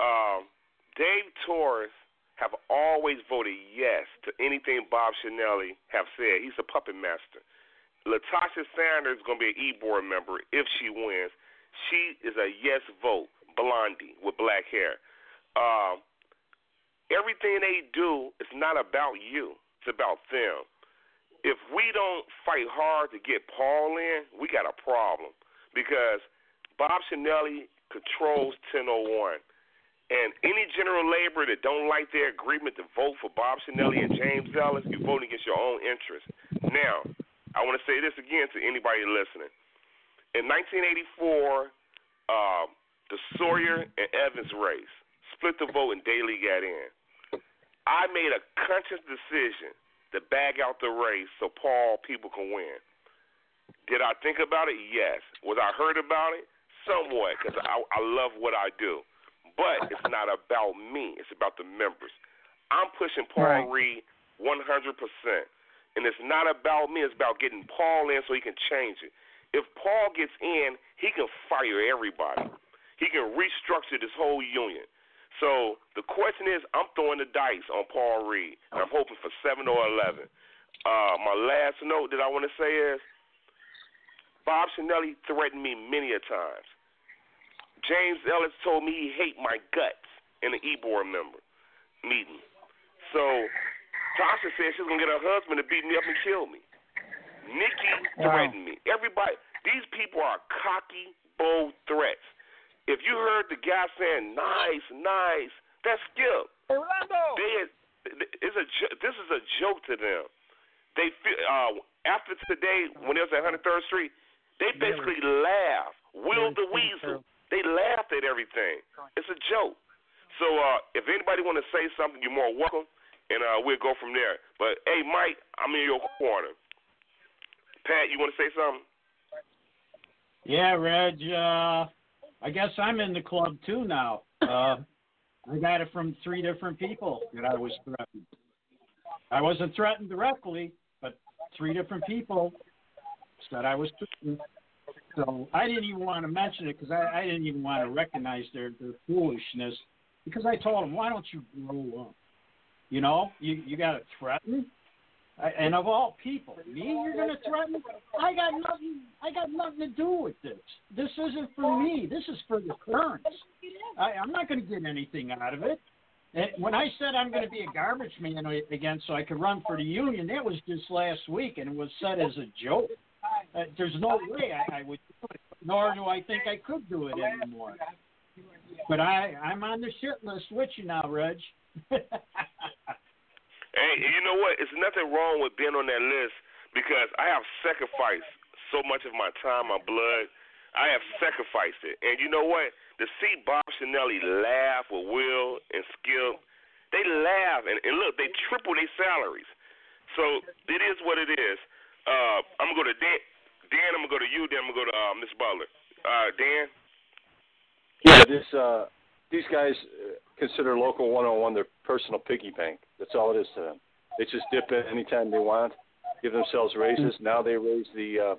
Dave Torres have always voted yes to anything Bob Schinelli have said. He's a puppet master. Latasha Sanders is going to be an E-board member if she wins. She is a yes vote, blondie with black hair. Everything they do is not about you. It's about them. If we don't fight hard to get Paul in, we got a problem because Bob Schinelli controls 1001. And any general laborer that don't like their agreement to vote for Bob Schinelli and James Ellis, you're voting against your own interests. Now, I want to say this again to anybody listening. In 1984, the Sawyer and Evans race split the vote and Daley got in. I made a conscious decision to bag out the race so Paul people can win. Did I think about it? Yes. Was I hurt about it? Somewhat, because I love what I do. But it's not about me. It's about the members. I'm pushing Paul Reed 100%. And it's not about me. It's about getting Paul in so he can change it. If Paul gets in, he can fire everybody. He can restructure this whole union. So the question is, I'm throwing the dice on Paul Reed, and I'm hoping for 7 or 11. My last note that I want to say is, Bob Schinelli threatened me many a times. James Ellis told me he hate my guts and an E-board member. meeting. So Tasha said she's going to get her husband to beat me up and kill me. Nikki threatened me. Everybody, these people are cocky, bold threats. If you heard the guy saying, nice, that's Skip. Hey, Rolando! This is a joke to them. They feel, after today, when it was at 103rd Street, they basically laugh. Will the Weasel. They laughed at everything. It's a joke. So if anybody want to say something, you're more welcome, and we'll go from there. But, hey, Mike, I'm in your corner. Pat, you want to say something? Yeah, Reg, I guess I'm in the club too now. I got it from 3 different people that I was threatened. I wasn't threatened directly, but 3 different people said I was threatened. So I didn't even want to mention it because I didn't even want to recognize their foolishness, because I told them, why don't you grow up? You know, you got to threaten. And of all people, me, you're going to threaten? I got nothing to do with this. This isn't for me. This is for the Kearns. I'm not going to get anything out of it. And when I said I'm going to be a garbage man again so I could run for the union, that was just last week, and it was said as a joke. There's no way I would do it, nor do I think I could do it anymore. But I'm on the shit list with you now, Reg. Hey, you know what? It's nothing wrong with being on that list, because I have sacrificed so much of my time, my blood. I have sacrificed it. And you know what? To see Bob Schinelli laugh with Will and Skip, they laugh. And look, they triple their salaries. So it is what it is. I'm going to go to Dan. Dan, I'm going to go to you. Then I'm going to go to Ms. Butler. Dan? Yeah, these guys consider Local 101 their personal piggy bank. That's all it is to them. They just dip in anytime they want, give themselves raises. Now they raise the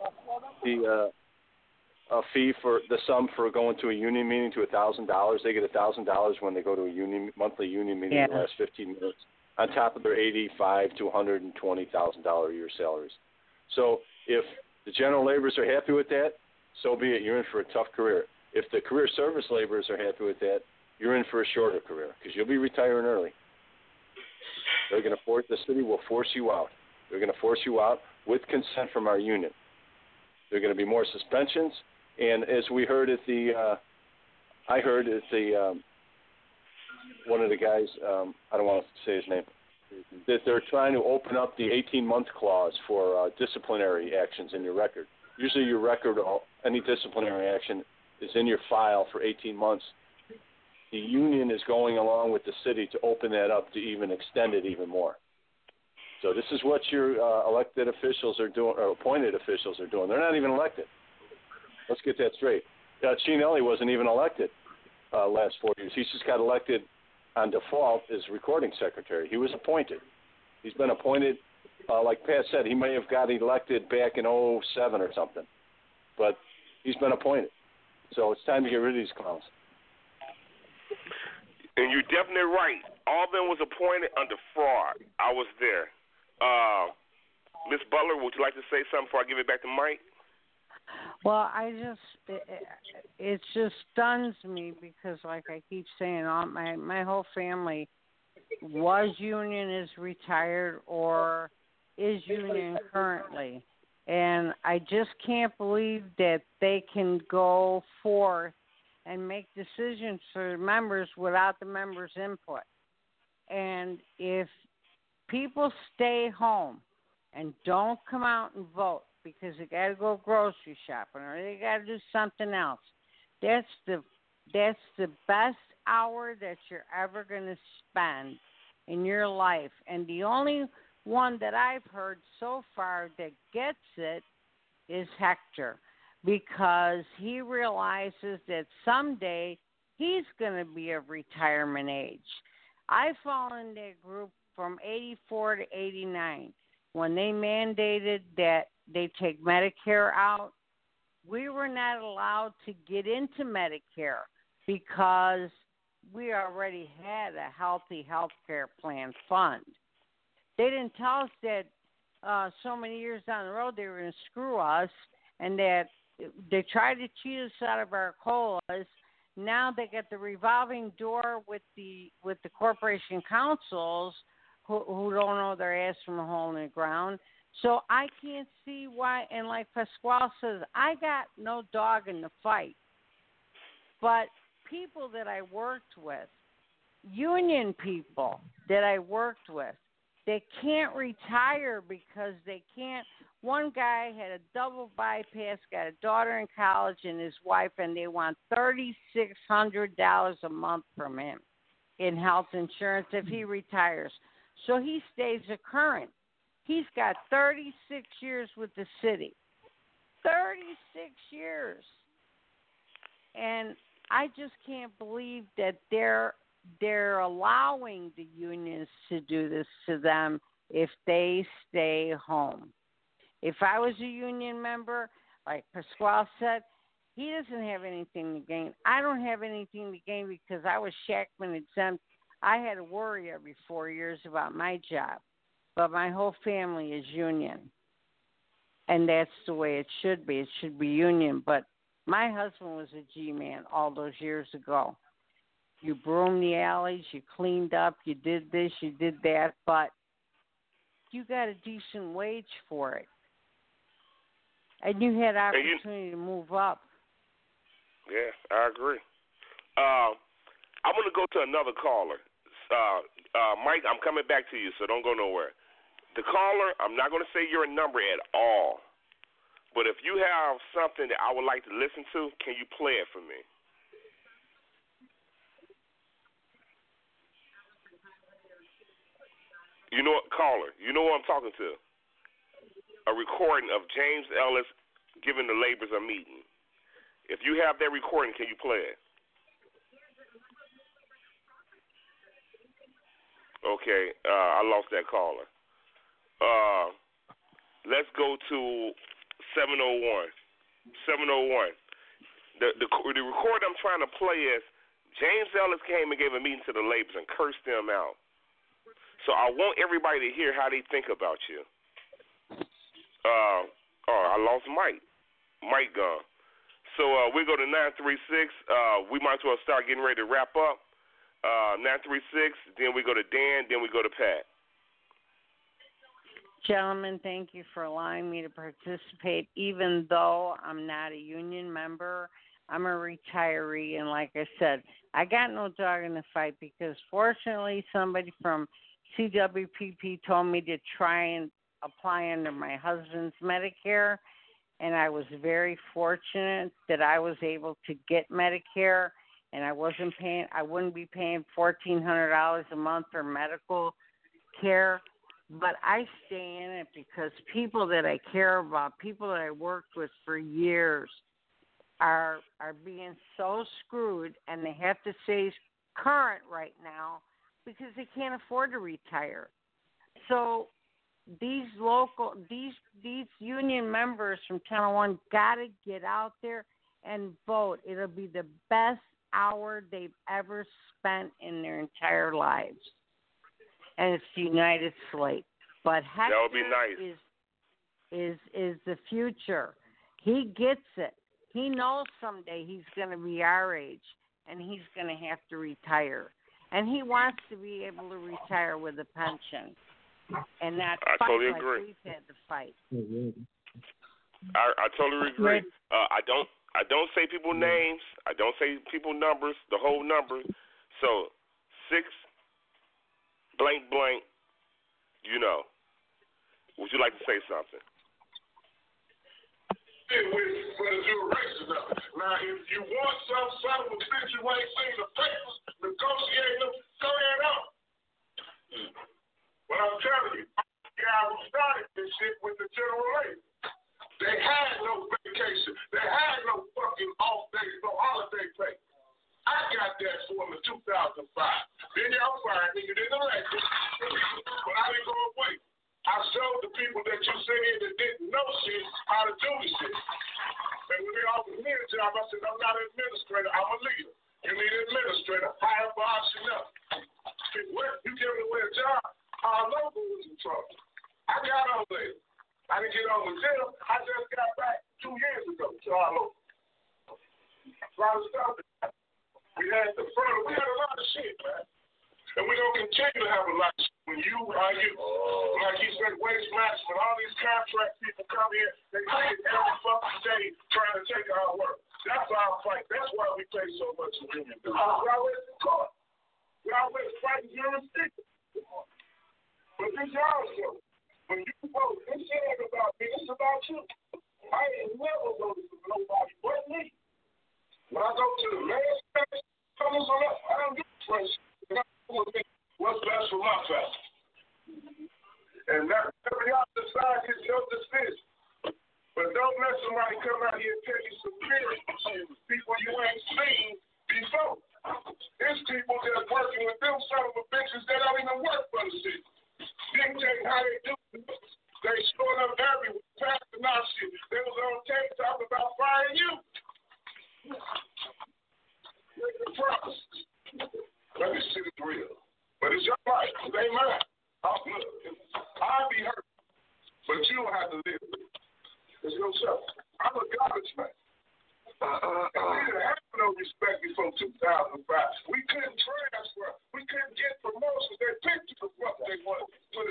fee for the sum for going to a union meeting to $1,000. They get $1,000 when they go to a monthly union meeting in the last 15 minutes, on top of their $85,000 to $120,000 a year salaries. So if the general laborers are happy with that, so be it. You're in for a tough career. If the career service laborers are happy with that, you're in for a shorter career, because you'll be retiring early. They're going to the city will force you out. They're going to force you out with consent from our union. There are going to be more suspensions, and as we heard at I heard at one of the guys, I don't want to say his name, that they're trying to open up the 18-month clause for disciplinary actions in your record. Usually your record, any disciplinary action, is in your file for 18 months. The union is going along with the city to open that up to even extend it even more. So this is what your elected officials are doing, or appointed officials are doing. They're not even elected. Let's get that straight. Schinelli wasn't even elected last 4 years. He's just got elected on default as recording secretary. He was appointed. He's been appointed, like Pat said, he may have got elected back in 2007 or something. But he's been appointed. So it's time to get rid of these clowns. And you're definitely right. All of them was appointed under fraud. I was there. Ms. Butler, would you like to say something before I give it back to Mike? Well, it just stuns me because, like I keep saying, my whole family was union, is retired, or is union currently. And I just can't believe that they can go forth and make decisions for the members without the members' input. And if people stay home and don't come out and vote because they got to go grocery shopping or they got to do something else, that's the best hour that you're ever going to spend in your life. And the only one that I've heard so far that gets it is Hector, because he realizes that someday he's going to be of retirement age. I fall in that group from 84 to 89. When they mandated that they take Medicare out, we were not allowed to get into Medicare because we already had a healthy health care plan fund. They didn't tell us that so many years down the road they were going to screw us, and that they tried to cheat us out of our COLAs, now they got the revolving door with the corporation councils who don't know their ass from a hole in the ground. So I can't see why. And like Pasquale says, I got no dog in the fight. But people that I worked with, union people that I worked with, they can't retire because they can't. One guy had a double bypass, got a daughter in college and his wife, and they want $3,600 a month from him in health insurance if he retires. So he stays a current. He's got 36 years with the city. 36 years. And I just can't believe that they're allowing the unions to do this to them if they stay home. If I was a union member, like Pasquale said, he doesn't have anything to gain. I don't have anything to gain because I was Shackman exempt. I had to worry every 4 years about my job. But my whole family is union. And that's the way it should be. It should be union. But my husband was a G-man all those years ago. You broomed the alleys, you cleaned up, you did this, you did that, but you got a decent wage for it. And you had opportunity to move up. Yeah, I agree. I'm going to go to another caller. Mike, I'm coming back to you, so don't go nowhere. The caller, I'm not going to say your number at all, but if you have something that I would like to listen to, can you play it for me? You know what, caller, you know who I'm talking to? A recording of James Ellis giving the laborers a meeting. If you have that recording, can you play it? Okay, I lost that caller. Let's go to 701. 701. The record I'm trying to play is James Ellis came and gave a meeting to the laborers and cursed them out. So I want everybody to hear how they think about you. I lost Mike. Mike gone. So we go to 936. We might as well start getting ready to wrap up. 936. Then we go to Dan. Then we go to Pat. Gentlemen, thank you for allowing me to participate. Even though I'm not a union member, I'm a retiree. And like I said, I got no dog in the fight because fortunately somebody from CWPP told me to try and apply under my husband's Medicare. And I was very fortunate that I was able to get Medicare, and I wouldn't be paying $1,400 a month for medical care. But I stay in it because people that I care about, people that I worked with for years, are being so screwed, and they have to stay current right now because they can't afford to retire. So these union members from 1001 got to get out there and vote. It'll be the best hour they've ever spent in their entire lives. And it's the United Slate. But Hector that would be nice. is the future. He gets it. He knows someday he's going to be our age, and he's going to have to retire. And he wants to be able to retire with a pension and not fight totally like agree. we've had to fight. I totally agree. I don't say people names. I don't say people numbers, the whole number. So 6 blank blank. You know. Would you like to say something? For the duration of it. Now, if you want some sort of a bitch you ain't seen the papers, negotiating them, throw that out. But I'm telling you, the guy who started this shit with the general labor. They had no vacation. They had no fucking off days, no holiday pay. I got that for them in 2005. Then y'all fired me, you didn't elect me, but I didn't go away. I showed the people that you said that didn't know shit how to do this shit. And when they offered me a job, I said, I'm not an administrator, I'm a leader. You need an administrator, hire Bob Chanel. You give me away a job, our local was in trouble. I got on there. I didn't get on with them. I just got back 2 years ago to our local. So I was stopping. We had the furnace. We had a lot of shit, man. And we're going to continue to have a lot of shit. When you, like he said, waste management, all these contract people come here, they fight every fucking day trying to take our work. That's our fight. That's why we pay so much in union dues. We're always in court. We're always fighting jurisdiction. But this y'all show. When you vote, this shit ain't about me. It's about you. I ain't never voted for nobody but me. When I go to the mayor's place, I don't give a place. What's best for my family? And that y'all decide is your decision. But don't let somebody come out here and tell you some people you ain't seen before. There's people that are working with them son of a bitches that don't even work for the city. Dictate how they do it. They showing up everywhere, passing out shit. They was on tape talking about firing you. Making promises. Let me see the real. But it's your life. It ain't mine. I'll be hurt. But you don't have to live with it. It's yourself. I'm a garbage man. We didn't have no respect before 2005. We couldn't transfer. We couldn't get promotions. They picked the fuck they wanted.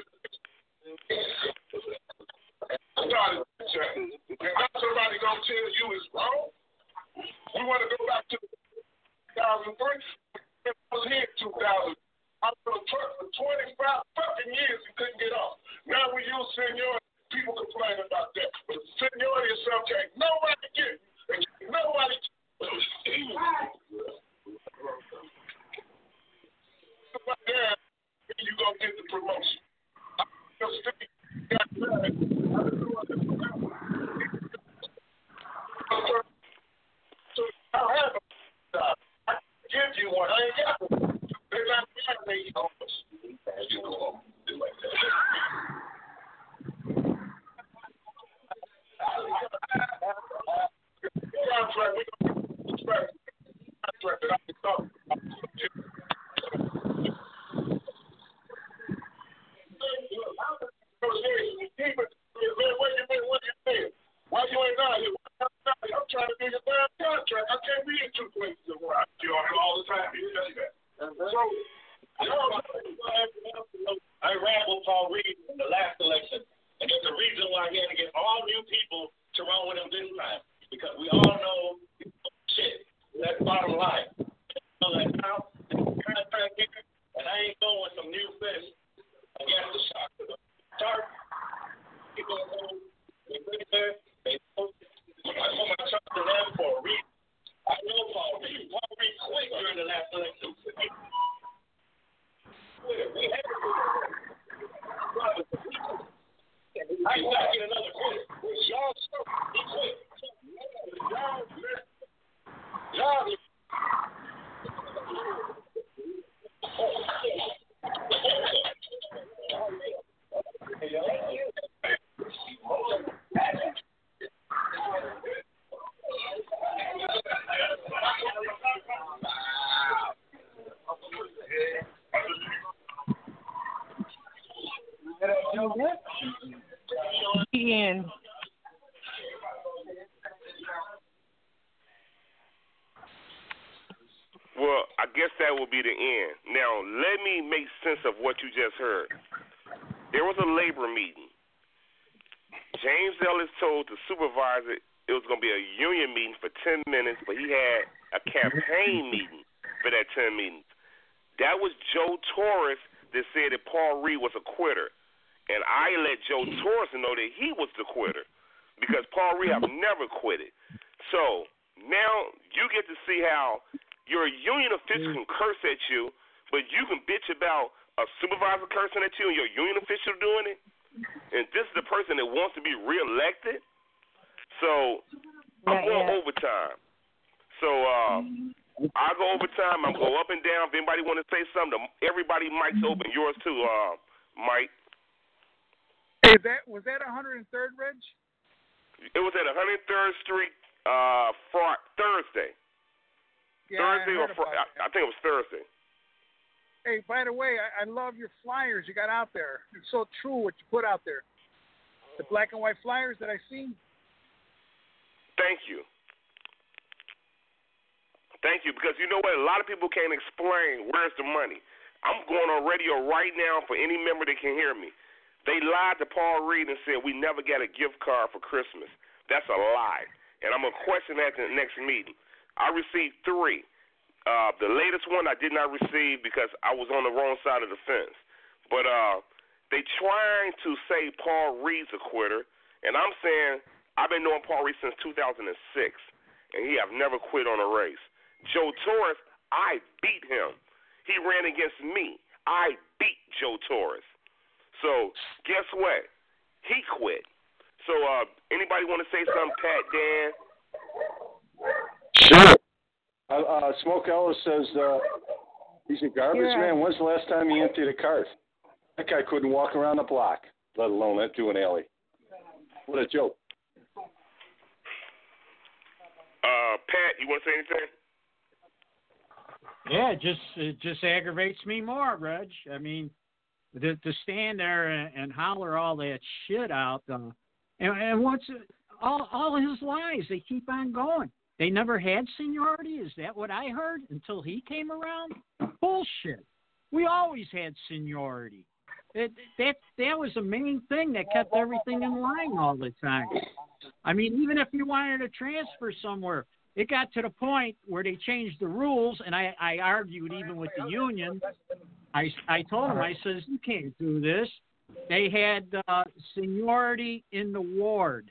Started checking. And now somebody gonna tell you it's wrong. We want to go back to 2003. I was here in 2000. I was on a truck for 25 fucking years and couldn't get off. Now we use seniority. People complain about that. But seniority is something nobody gets. Nobody there, you gonna get the promotion. I have a job. I give you one. I ain't got one. They're not me on us. You go home. Do like that. Contract, we don't contract that I can talk about. Why you ain't out here? I'm trying to do your damn contract. I can't be in two places at once. You on it all the time. You say that. So, I ran with Paul Reed in the last election, and there's a reason why he had to get all new people to run with him this time. Because we all know shit. That's bottom line. So that now, and I ain't going with some new fish against the shock. Start. People they put it there. They post it. I put my trust in them for a reason. I know Paul Reed. Paul Reed quit during the last election. We had to do that. I'm not getting another quitter. Y'all he quit. Y'all Ian. Well, I guess that will be the end. Now, let me make sense of what you just heard. There was a labor meeting. James Ellis told the supervisor it was going to be a union meeting for 10 minutes, but he had a campaign meeting for that 10 minutes. That was Joe Torres that said that Paul Reed was a quitter. And I let Joe Torres know that he was the quitter because Paul Reed have never quitted. So now you get to see how your union official can curse at you, but you can bitch about a supervisor cursing at you and your union official doing it. And this is the person that wants to be reelected. So I'm going overtime. So I go overtime. I'm go up and down. If anybody want to say something, everybody mic's open. Yours too, Mike. Hey, was that 103rd, Reg? It was at 103rd Street, Thursday. Yeah, Thursday or Friday? I think it was Thursday. Hey, by the way, I love your flyers you got out there. It's so true what you put out there. The black and white flyers that I see. Thank you. Thank you, because you know what? A lot of people can't explain where's the money. I'm going on radio right now for any member that can hear me. They lied to Paul Reed and said we never got a gift card for Christmas. That's a lie, and I'm going to question that in the next meeting. I received 3. The latest one I did not receive because I was on the wrong side of the fence. But they trying to say Paul Reed's a quitter, and I'm saying I've been knowing Paul Reed since 2006, and he have never quit on a race. Joe Torres, I beat him. He ran against me. I beat Joe Torres. So guess what? He quit. So anybody want to say something, Pat, Dan? Sure. Smoke Ellis says he's a garbage man. When's the last time he emptied a cart? That guy couldn't walk around the block, let alone do an alley. What a joke. Pat, you want to say anything? Yeah, it just aggravates me more, Reg. I mean, to stand there and holler all that shit out, and once all his lies, they keep on going. They never had seniority. Is that what I heard until he came around? Bullshit. We always had seniority. That was the main thing that kept everything in line all the time. I mean, even if you wanted to transfer somewhere, it got to the point where they changed the rules, and I argued even with the union. I told them, I says, you can't do this. They had seniority in the ward.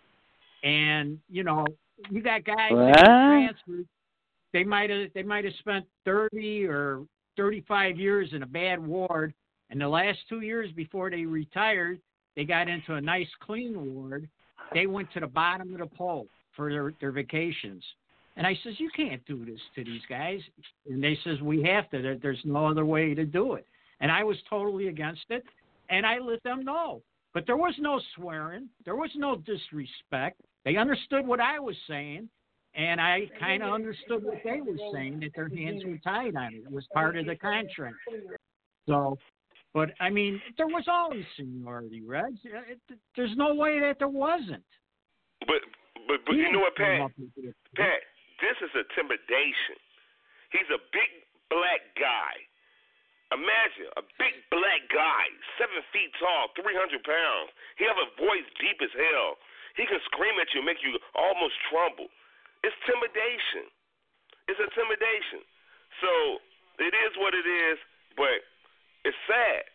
And, you know, you got guys that transferred. They might have spent 30 or 35 years in a bad ward, and the last 2 years before they retired, they got into a nice clean ward. They went to the bottom of the pole for their vacations. And I says, you can't do this to these guys. And they says, we have to. There's no other way to do it. And I was totally against it, and I let them know. But there was no swearing. There was no disrespect. They understood what I was saying, and I kind of understood what they were saying, that their hands were tied on it. It was part of the contract. So, but, I mean, there was always seniority, Reg. There's no way that there wasn't. But you know what, Pat? Pat, this is intimidation. He's a big black guy. Imagine a big black guy, 7 feet tall, 300 pounds. He have a voice deep as hell. He can scream at you and make you almost tremble. It's intimidation. It's intimidation. So it is what it is, but it's sad.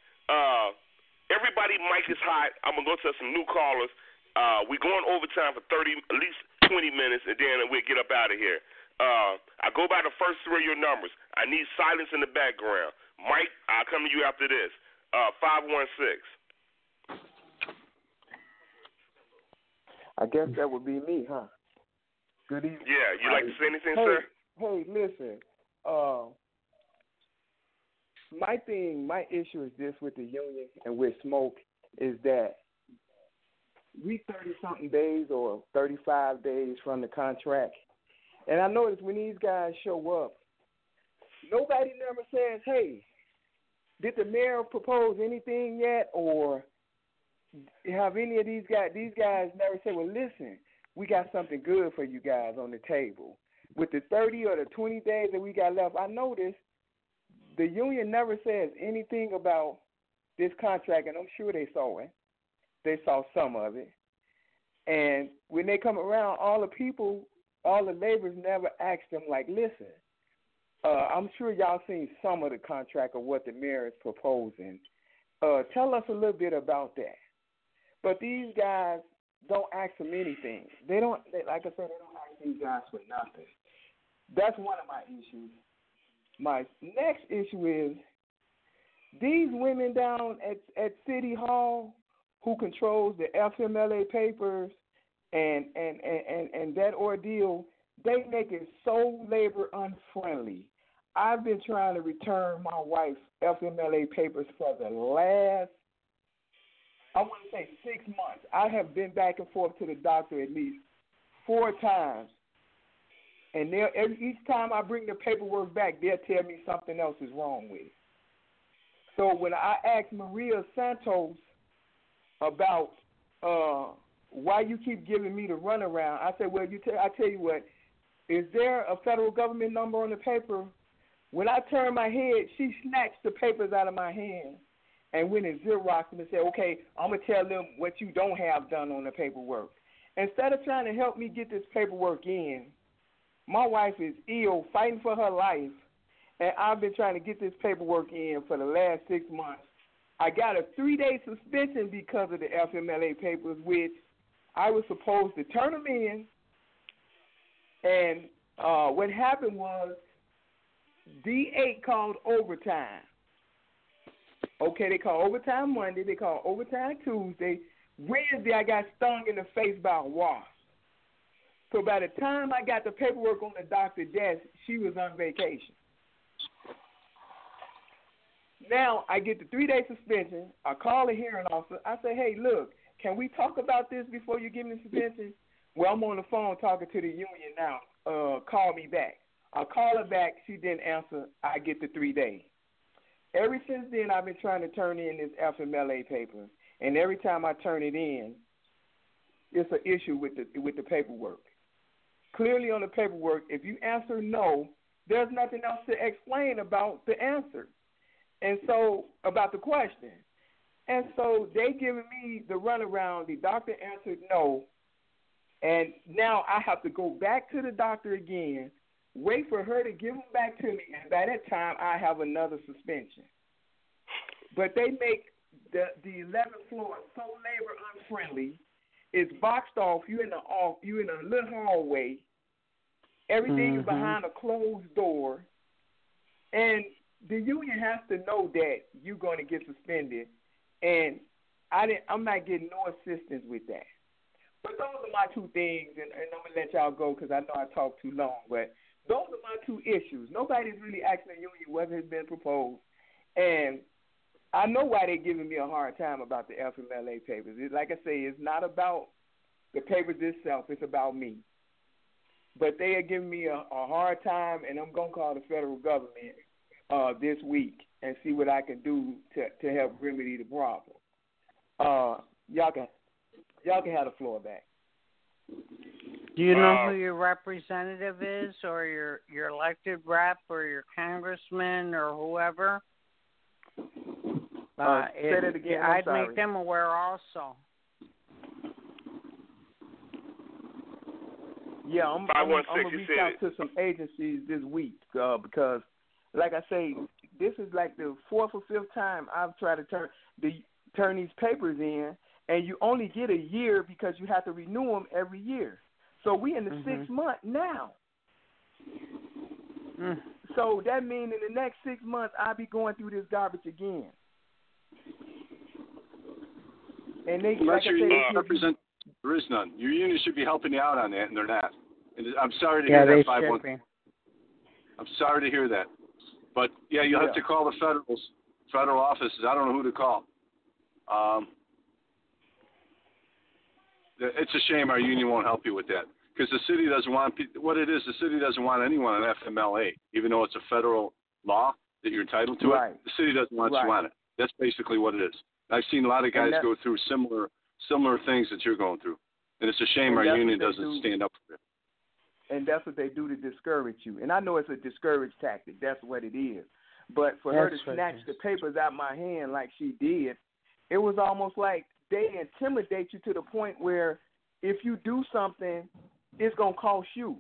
Everybody mic is hot. I'm going to go to some new callers. We're going overtime for at least 20 minutes, and then we'll get up out of here. I go by the first 3 of your numbers. I need silence in the background. Mike, I'll come to you after this. 516. I guess that would be me, huh? Good evening. Yeah, you like to say anything, sir? Hey, listen. My issue is this with the union and with Smoke is that we 30-something days or 35 days from the contract. And I noticed when these guys show up, nobody never says, hey, did the mayor propose anything yet? Or have any of these guys never say, well, listen, we got something good for you guys on the table. With the 30 or the 20 days that we got left, I noticed the union never says anything about this contract, and I'm sure they saw it. They saw some of it. And when they come around, all the laborers never ask them, like, listen, I'm sure y'all seen some of the contract of what the mayor is proposing. Tell us a little bit about that. But these guys don't ask them anything. Like I said, they don't ask these guys for nothing. That's one of my issues. My next issue is these women down at City Hall who controls the FMLA papers and that ordeal, they make it so labor unfriendly. I've been trying to return my wife's FMLA papers for the last, I want to say 6 months. I have been back and forth to the doctor at least 4 times. And each time I bring the paperwork back, they'll tell me something else is wrong with it. So when I asked Maria Santos about why you keep giving me the runaround, I said, well, I tell you what, is there a federal government number on the paper? When I turned my head, she snatched the papers out of my hand and went and Xeroxed them and said, okay, I'm going to tell them what you don't have done on the paperwork. Instead of trying to help me get this paperwork in, my wife is ill, fighting for her life, and I've been trying to get this paperwork in for the last 6 months. I got a 3-day suspension because of the FMLA papers, which I was supposed to turn them in, and what happened was D8 called overtime. Okay, they called overtime Monday, they called overtime Tuesday. Wednesday, I got stung in the face by a wasp. So by the time I got the paperwork on the doctor's desk, she was on vacation. Now I get the 3-day suspension. I call the hearing officer. I say, hey, look, can we talk about this before you give me the suspension? Well, I'm on the phone talking to the union now. Call me back. I call her back. She didn't answer. I get the 3 days. Ever since then, I've been trying to turn in this FMLA paper, and every time I turn it in, it's an issue with the paperwork. Clearly on the paperwork, if you answer no, there's nothing else to explain about the answer, and so about the question. And so they giving me the runaround. The doctor answered no, and now I have to go back to the doctor again, wait for her to give them back to me, and by that time I have another suspension. But they make the 11th floor so labor unfriendly. It's boxed off. You in a little hallway. Everything is behind a closed door, and the union has to know that you're going to get suspended. And I'm not getting no assistance with that. But those are my two things, and I'm going to let y'all go because I know I talked too long. But those are my two issues. Nobody's really asking the union whether it's been proposed. And I know why they're giving me a hard time about the FMLA papers. Like I say, it's not about the papers itself. It's about me. But they are giving me a hard time, and I'm going to call the federal government this week and see what I can do to help remedy the problem. Y'all can have the floor back. Do you know who your representative is, or your elected rep, or your congressman, or whoever? Say that again. I'd make them aware also. Yeah, I'm going to reach out to some agencies this week because, like I say, this is like the 4th or 5th time I've tried to turn these papers in, and you only get a year because you have to renew them every year. So we in the 6th month now. So that means in the next 6 months I'll be going through this garbage again. And they, like I say, represent. There is none. Your union should be helping you out on that, and they're not. And I'm sorry to hear that. 5-1. I'm sorry to hear that. But yeah, you'll have to call the federal offices. I don't know who to call. It's a shame our union won't help you with that because the city doesn't want what it is. The city doesn't want anyone on FMLA, even though it's a federal law that you're entitled to it. The city doesn't want you on it. That's basically what it is. I've seen a lot of guys go through similar things that you're going through, and it's a shame our union doesn't stand up for it. And that's what they do to discourage you. And I know it's a discourage tactic. That's what it is. But for her to snatch the papers out my hand like she did, it was almost like they intimidate you to the point where if you do something, it's going to cost you.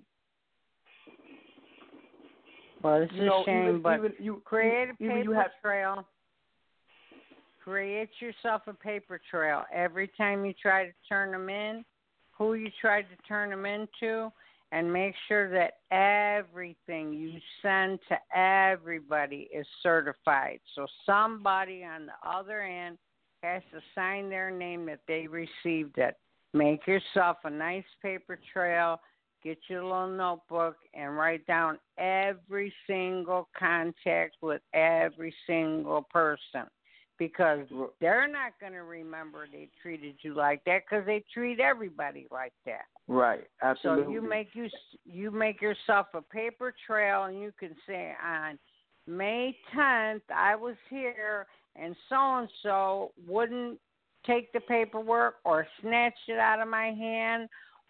Well, it's a shame, but create a paper trail. Create yourself a paper trail. Every time you try to turn them in, who you tried to turn them into, and make sure that everything you send to everybody is certified. So somebody on the other end has to sign their name that they received it. Make yourself a nice paper trail, get your little notebook, and write down every single contact with every single person. Because they're not going to remember they treated you like that because they treat everybody like that. Right, absolutely. So you make yourself a paper trail, and you can say on May 10th I was here and so wouldn't take the paperwork or snatched it out of my hand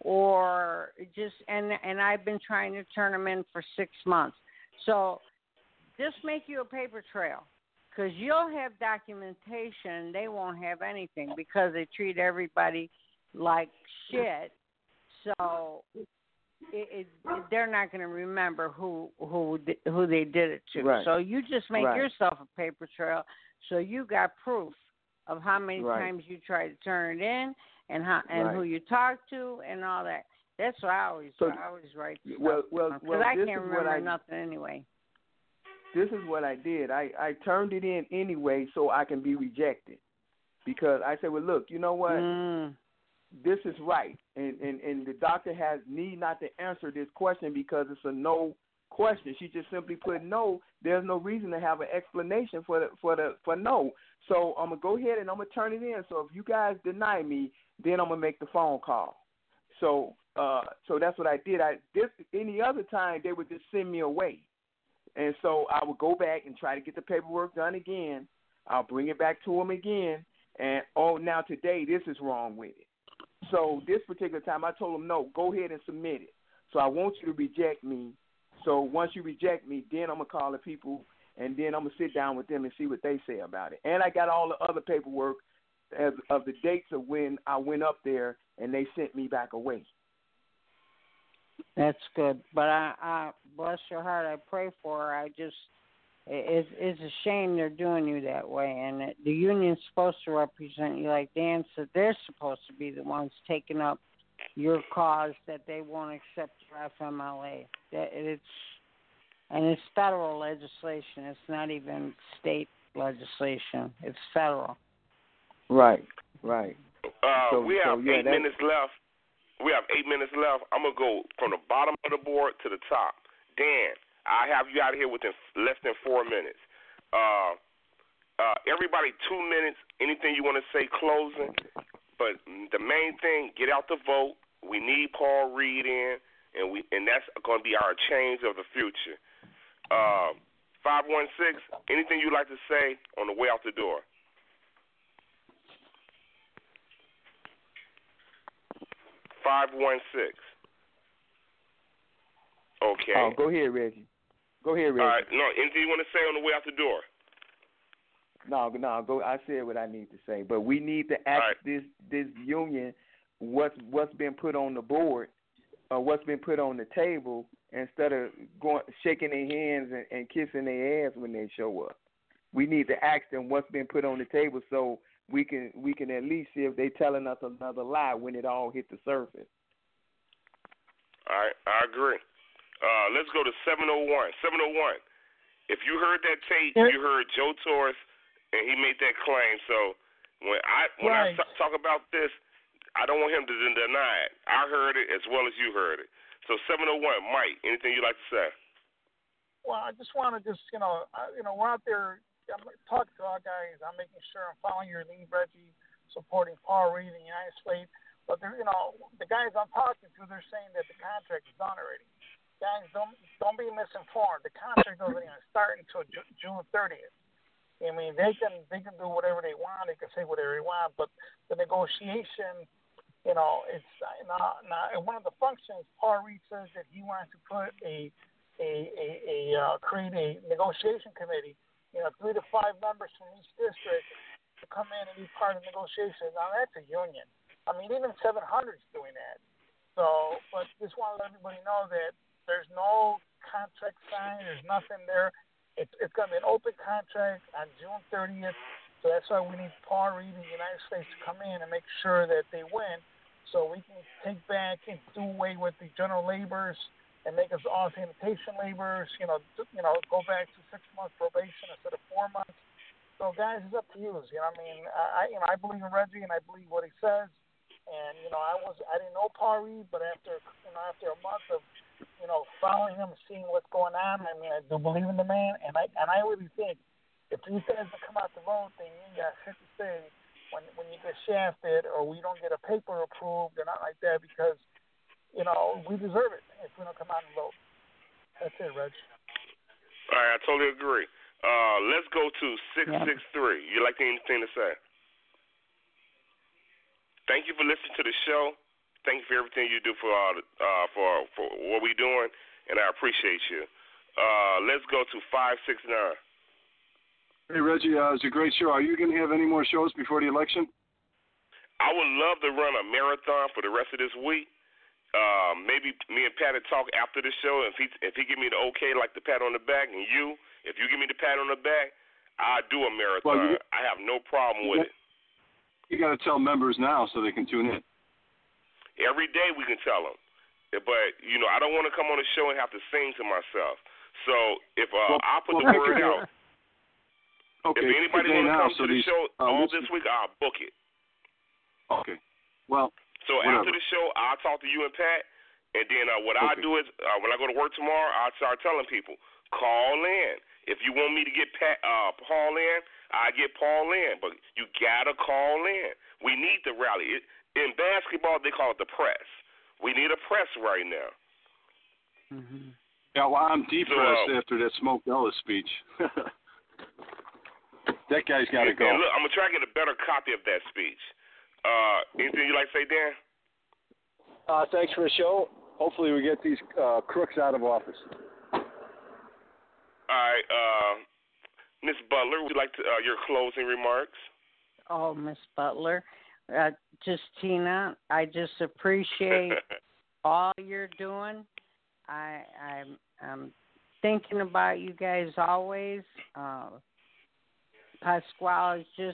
or just and I've been trying to turn them in for 6 months. So just make you a paper trail, because you'll have documentation. They won't have anything because they treat everybody like shit. So they're not going to remember who they did it to. Right. So you just make yourself a paper trail, so you got proof of how many times you tried to turn it in and who you talked to and all that. That's what I always write stuff. Because I can't remember nothing anyway. This is what I did. I turned it in anyway so I can be rejected. Because I said, well, look, you know what? This is right. And the doctor need not to answer this question because it's a no question. She just simply put no. There's no reason to have an explanation for no. So I'm going to go ahead and I'm going to turn it in. So if you guys deny me, then I'm going to make the phone call. So that's what I did. Any other time, they would just send me away. And so I would go back and try to get the paperwork done again. I'll bring it back to them again. And, now today, this is wrong with it. So this particular time, I told them, no, go ahead and submit it. So I want you to reject me. So once you reject me, then I'm going to call the people, and then I'm going to sit down with them and see what they say about it. And I got all the other paperwork of the dates of when I went up there, and they sent me back away. That's good. But I bless your heart, I pray for her. It's a shame they're doing you that way. And the union's supposed to represent you. Like Dan said, they're supposed to be the ones taking up your cause that they won't accept your FMLA. It's federal legislation. It's not even state legislation. It's federal. Right. We have 8 minutes left. I'm going to go from the bottom of the board to the top. Dan, I have you out of here within less than 4 minutes. Everybody 2 minutes. Anything you want to say closing. But the main thing, get out the vote. We need Paul Reed in, and that's going to be our change of the future. 516, anything you'd like to say on the way out the door? Okay. Oh, go ahead, Reggie. All right. No, anything you want to say on the way out the door? No. Go. I said what I need to say, but we need to ask this union what's been put on the board, or what's been put on the table, instead of shaking their hands and kissing their ass when they show up. We need to ask them what's been put on the table, so we can at least see if they're telling us another lie when it all hit the surface. All right, I agree. Let's go to 701. 701. If you heard that tape, you heard Joe Torres, and he made that claim. So when I talk about this, I don't want him to deny it. I heard it as well as you heard it. So 701, Mike, anything you'd like to say? Well, I just want to we're out there. I'm talking to our guys. I'm making sure I'm following your lead, Reggie, supporting Paul Reed in the United States. But the guys I'm talking to, they're saying that the contract is done already. Guys, don't be misinformed. The contract doesn't even start until June 30th. I mean, they can do whatever they want. They can say whatever they want. But the negotiation, it's not. One of the functions, Paul Reed says that he wants to put create a negotiation committee. 3 to 5 members from each district to come in and be part of the negotiations. Now, that's a union. I mean, even 700 is doing that. So, but just want to let everybody know that there's no contract signed. There's nothing there. It's going to be an open contract on June 30th. So that's why we need Paul Reed in the United States to come in and make sure that they win, so we can take back and do away with the general laborers and make us all sanitation laborers, go back to 6 months probation instead of 4 months. So guys, it's up to you. I believe in Reggie and I believe what he says. And I didn't know Paul Reed, but after a month of following him, seeing what's going on, I mean, I do believe in the man, and I really think if these guys don't come out to vote, then you ain't got shit to say when you get shafted or we don't get a paper approved or not like that, because we deserve it if we don't come out and vote. That's it, Reg. All right, I totally agree. Let's go to 663. You like anything to say? Thank you for listening to the show. Thank you for everything you do for what we're doing, and I appreciate you. Let's go to 569. Hey, Reggie, it was a great show. Are you going to have any more shows before the election? I would love to run a marathon for the rest of this week. Maybe me and Pat would talk after the show. If he give me the okay, like the pat on the back, and if you give me the pat on the back, I'll do a marathon. I have no problem with it. You got to tell members now so they can tune in. Every day we can tell them. But, I don't want to come on the show and have to sing to myself. So if I put the word out, if anybody want to come to the show all this week, I'll book it. Okay. Well, so whatever. After the show, I'll talk to you and Pat, and then what I do is when I go to work tomorrow, I'll start telling people, call in. If you want me to get Paul in, I get Paul in, but you gotta call in. We need the rally. In basketball, they call it the press. We need a press right now. Mm-hmm. Yeah, well, I'm depressed after that Smoke Ellis speech. That guy's got to go. Look, I'm gonna try to get a better copy of that speech. Anything you like to say, Dan? Thanks for the show. Hopefully, we get these crooks out of office. All right, Miss Butler, would you like to, your closing remarks? Oh, Miss Butler, just Tina, I just appreciate all you're doing. I'm thinking about you guys always. Pasquale is just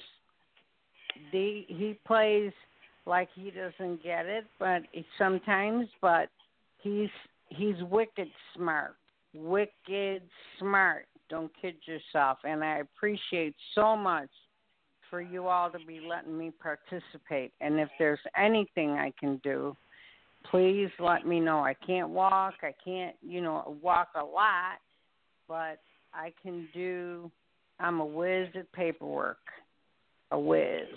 he plays like he doesn't get it, but sometimes, but he's wicked smart. Wicked smart. Don't kid yourself. And I appreciate so much for you all to be letting me participate. And if there's anything I can do, please let me know. I can't walk. I can't, walk a lot, but I can do. I'm a whiz at paperwork. A whiz.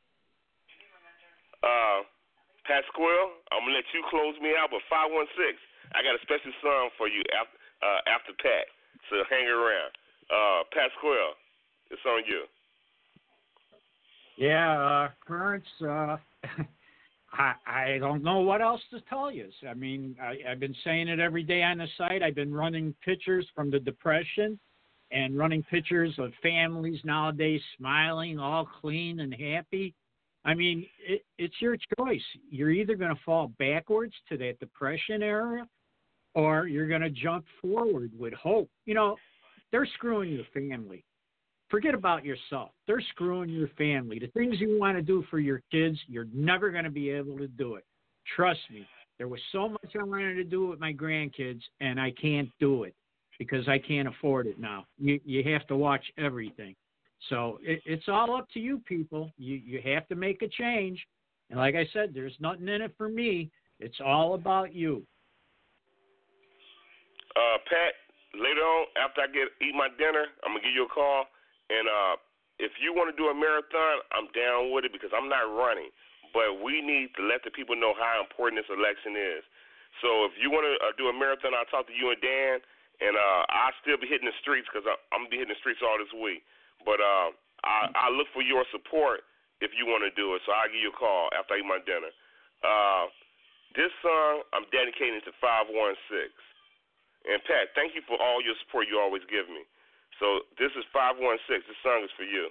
Pasquale, I'm going to let you close me out, but 516, I got a special song for you after Pat, so hang around. Pasquale, it's on you. Yeah, Currents, I don't know what else to tell you. I mean, I've been saying it every day on the site. I've been running pictures from the Depression and running pictures of families nowadays smiling, all clean and happy. I mean, it's your choice. You're either going to fall backwards to that Depression era or you're going to jump forward with hope. They're screwing your family. Forget about yourself. They're screwing your family. The things you want to do for your kids, you're never going to be able to do it. Trust me. There was so much I wanted to do with my grandkids, and I can't do it because I can't afford it now. You have to watch everything. So it's all up to you, people. You have to make a change. And like I said, there's nothing in it for me. It's all about you. Pat, later on, after I eat my dinner, I'm going to give you a call. And if you want to do a marathon, I'm down with it because I'm not running. But we need to let the people know how important this election is. So if you want to do a marathon, I'll talk to you and Dan. And I'll still be hitting the streets because I'm going to be hitting the streets all this week. But I look for your support if you want to do it. So I'll give you a call after I eat my dinner. This song I'm dedicating to 516. And, Pat, thank you for all your support you always give me. So this is 516. This song is for you.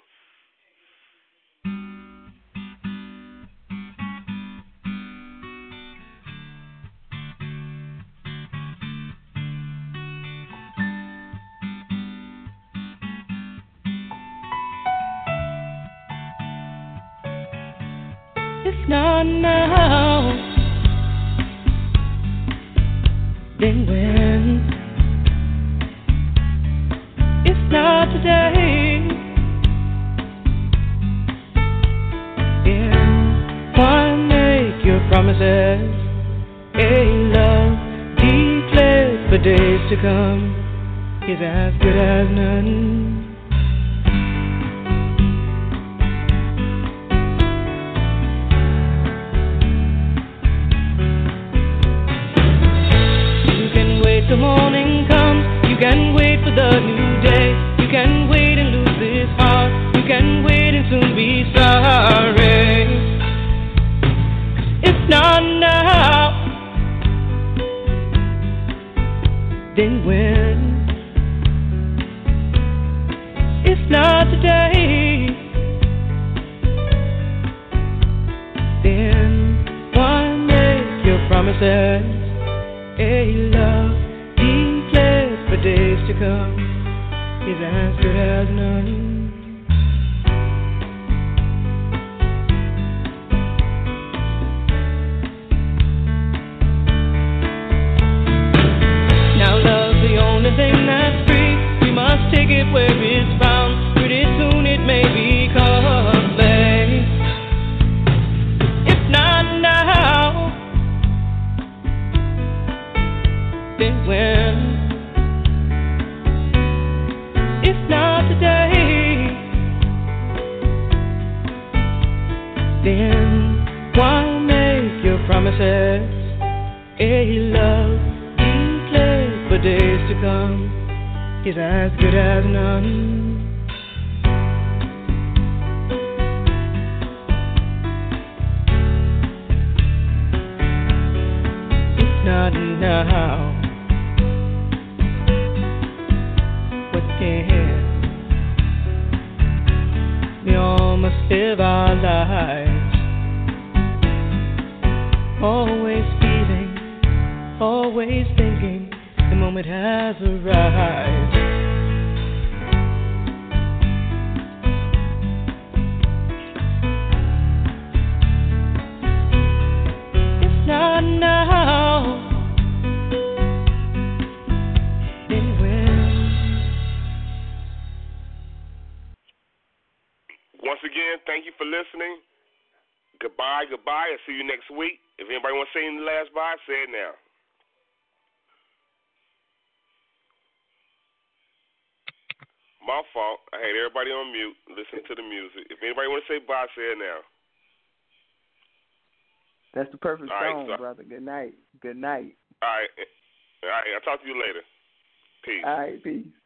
It's not now, then when? It's not today. Yeah, why make your promises? A love declared for days to come is as good as none. The morning comes, you can wait for the new day. You can wait and lose this heart. You can wait and soon be sorry. It's not now. then when? If not today, then why make your promises? A love declared for days to come is as good as none. Now love's the only thing that's free. We must take it where it's found. Pretty soon it may become play. If not now, then when? If not today, then why make your promises? A love declared for days to come is as good as none. If not now, what can? We all must live our lives, always feeling, always thinking the moment has arrived. If not now, then when? Once again, thank you for listening. Goodbye, goodbye. I'll see you next week. If anybody wants to say any last bye, say it now. My fault. I had everybody on mute, listening to the music. If anybody want to say bye, say it now. That's the perfect All right, song, so- brother. Good night. Good night. All right. All right. I'll talk to you later. Peace. All right, peace.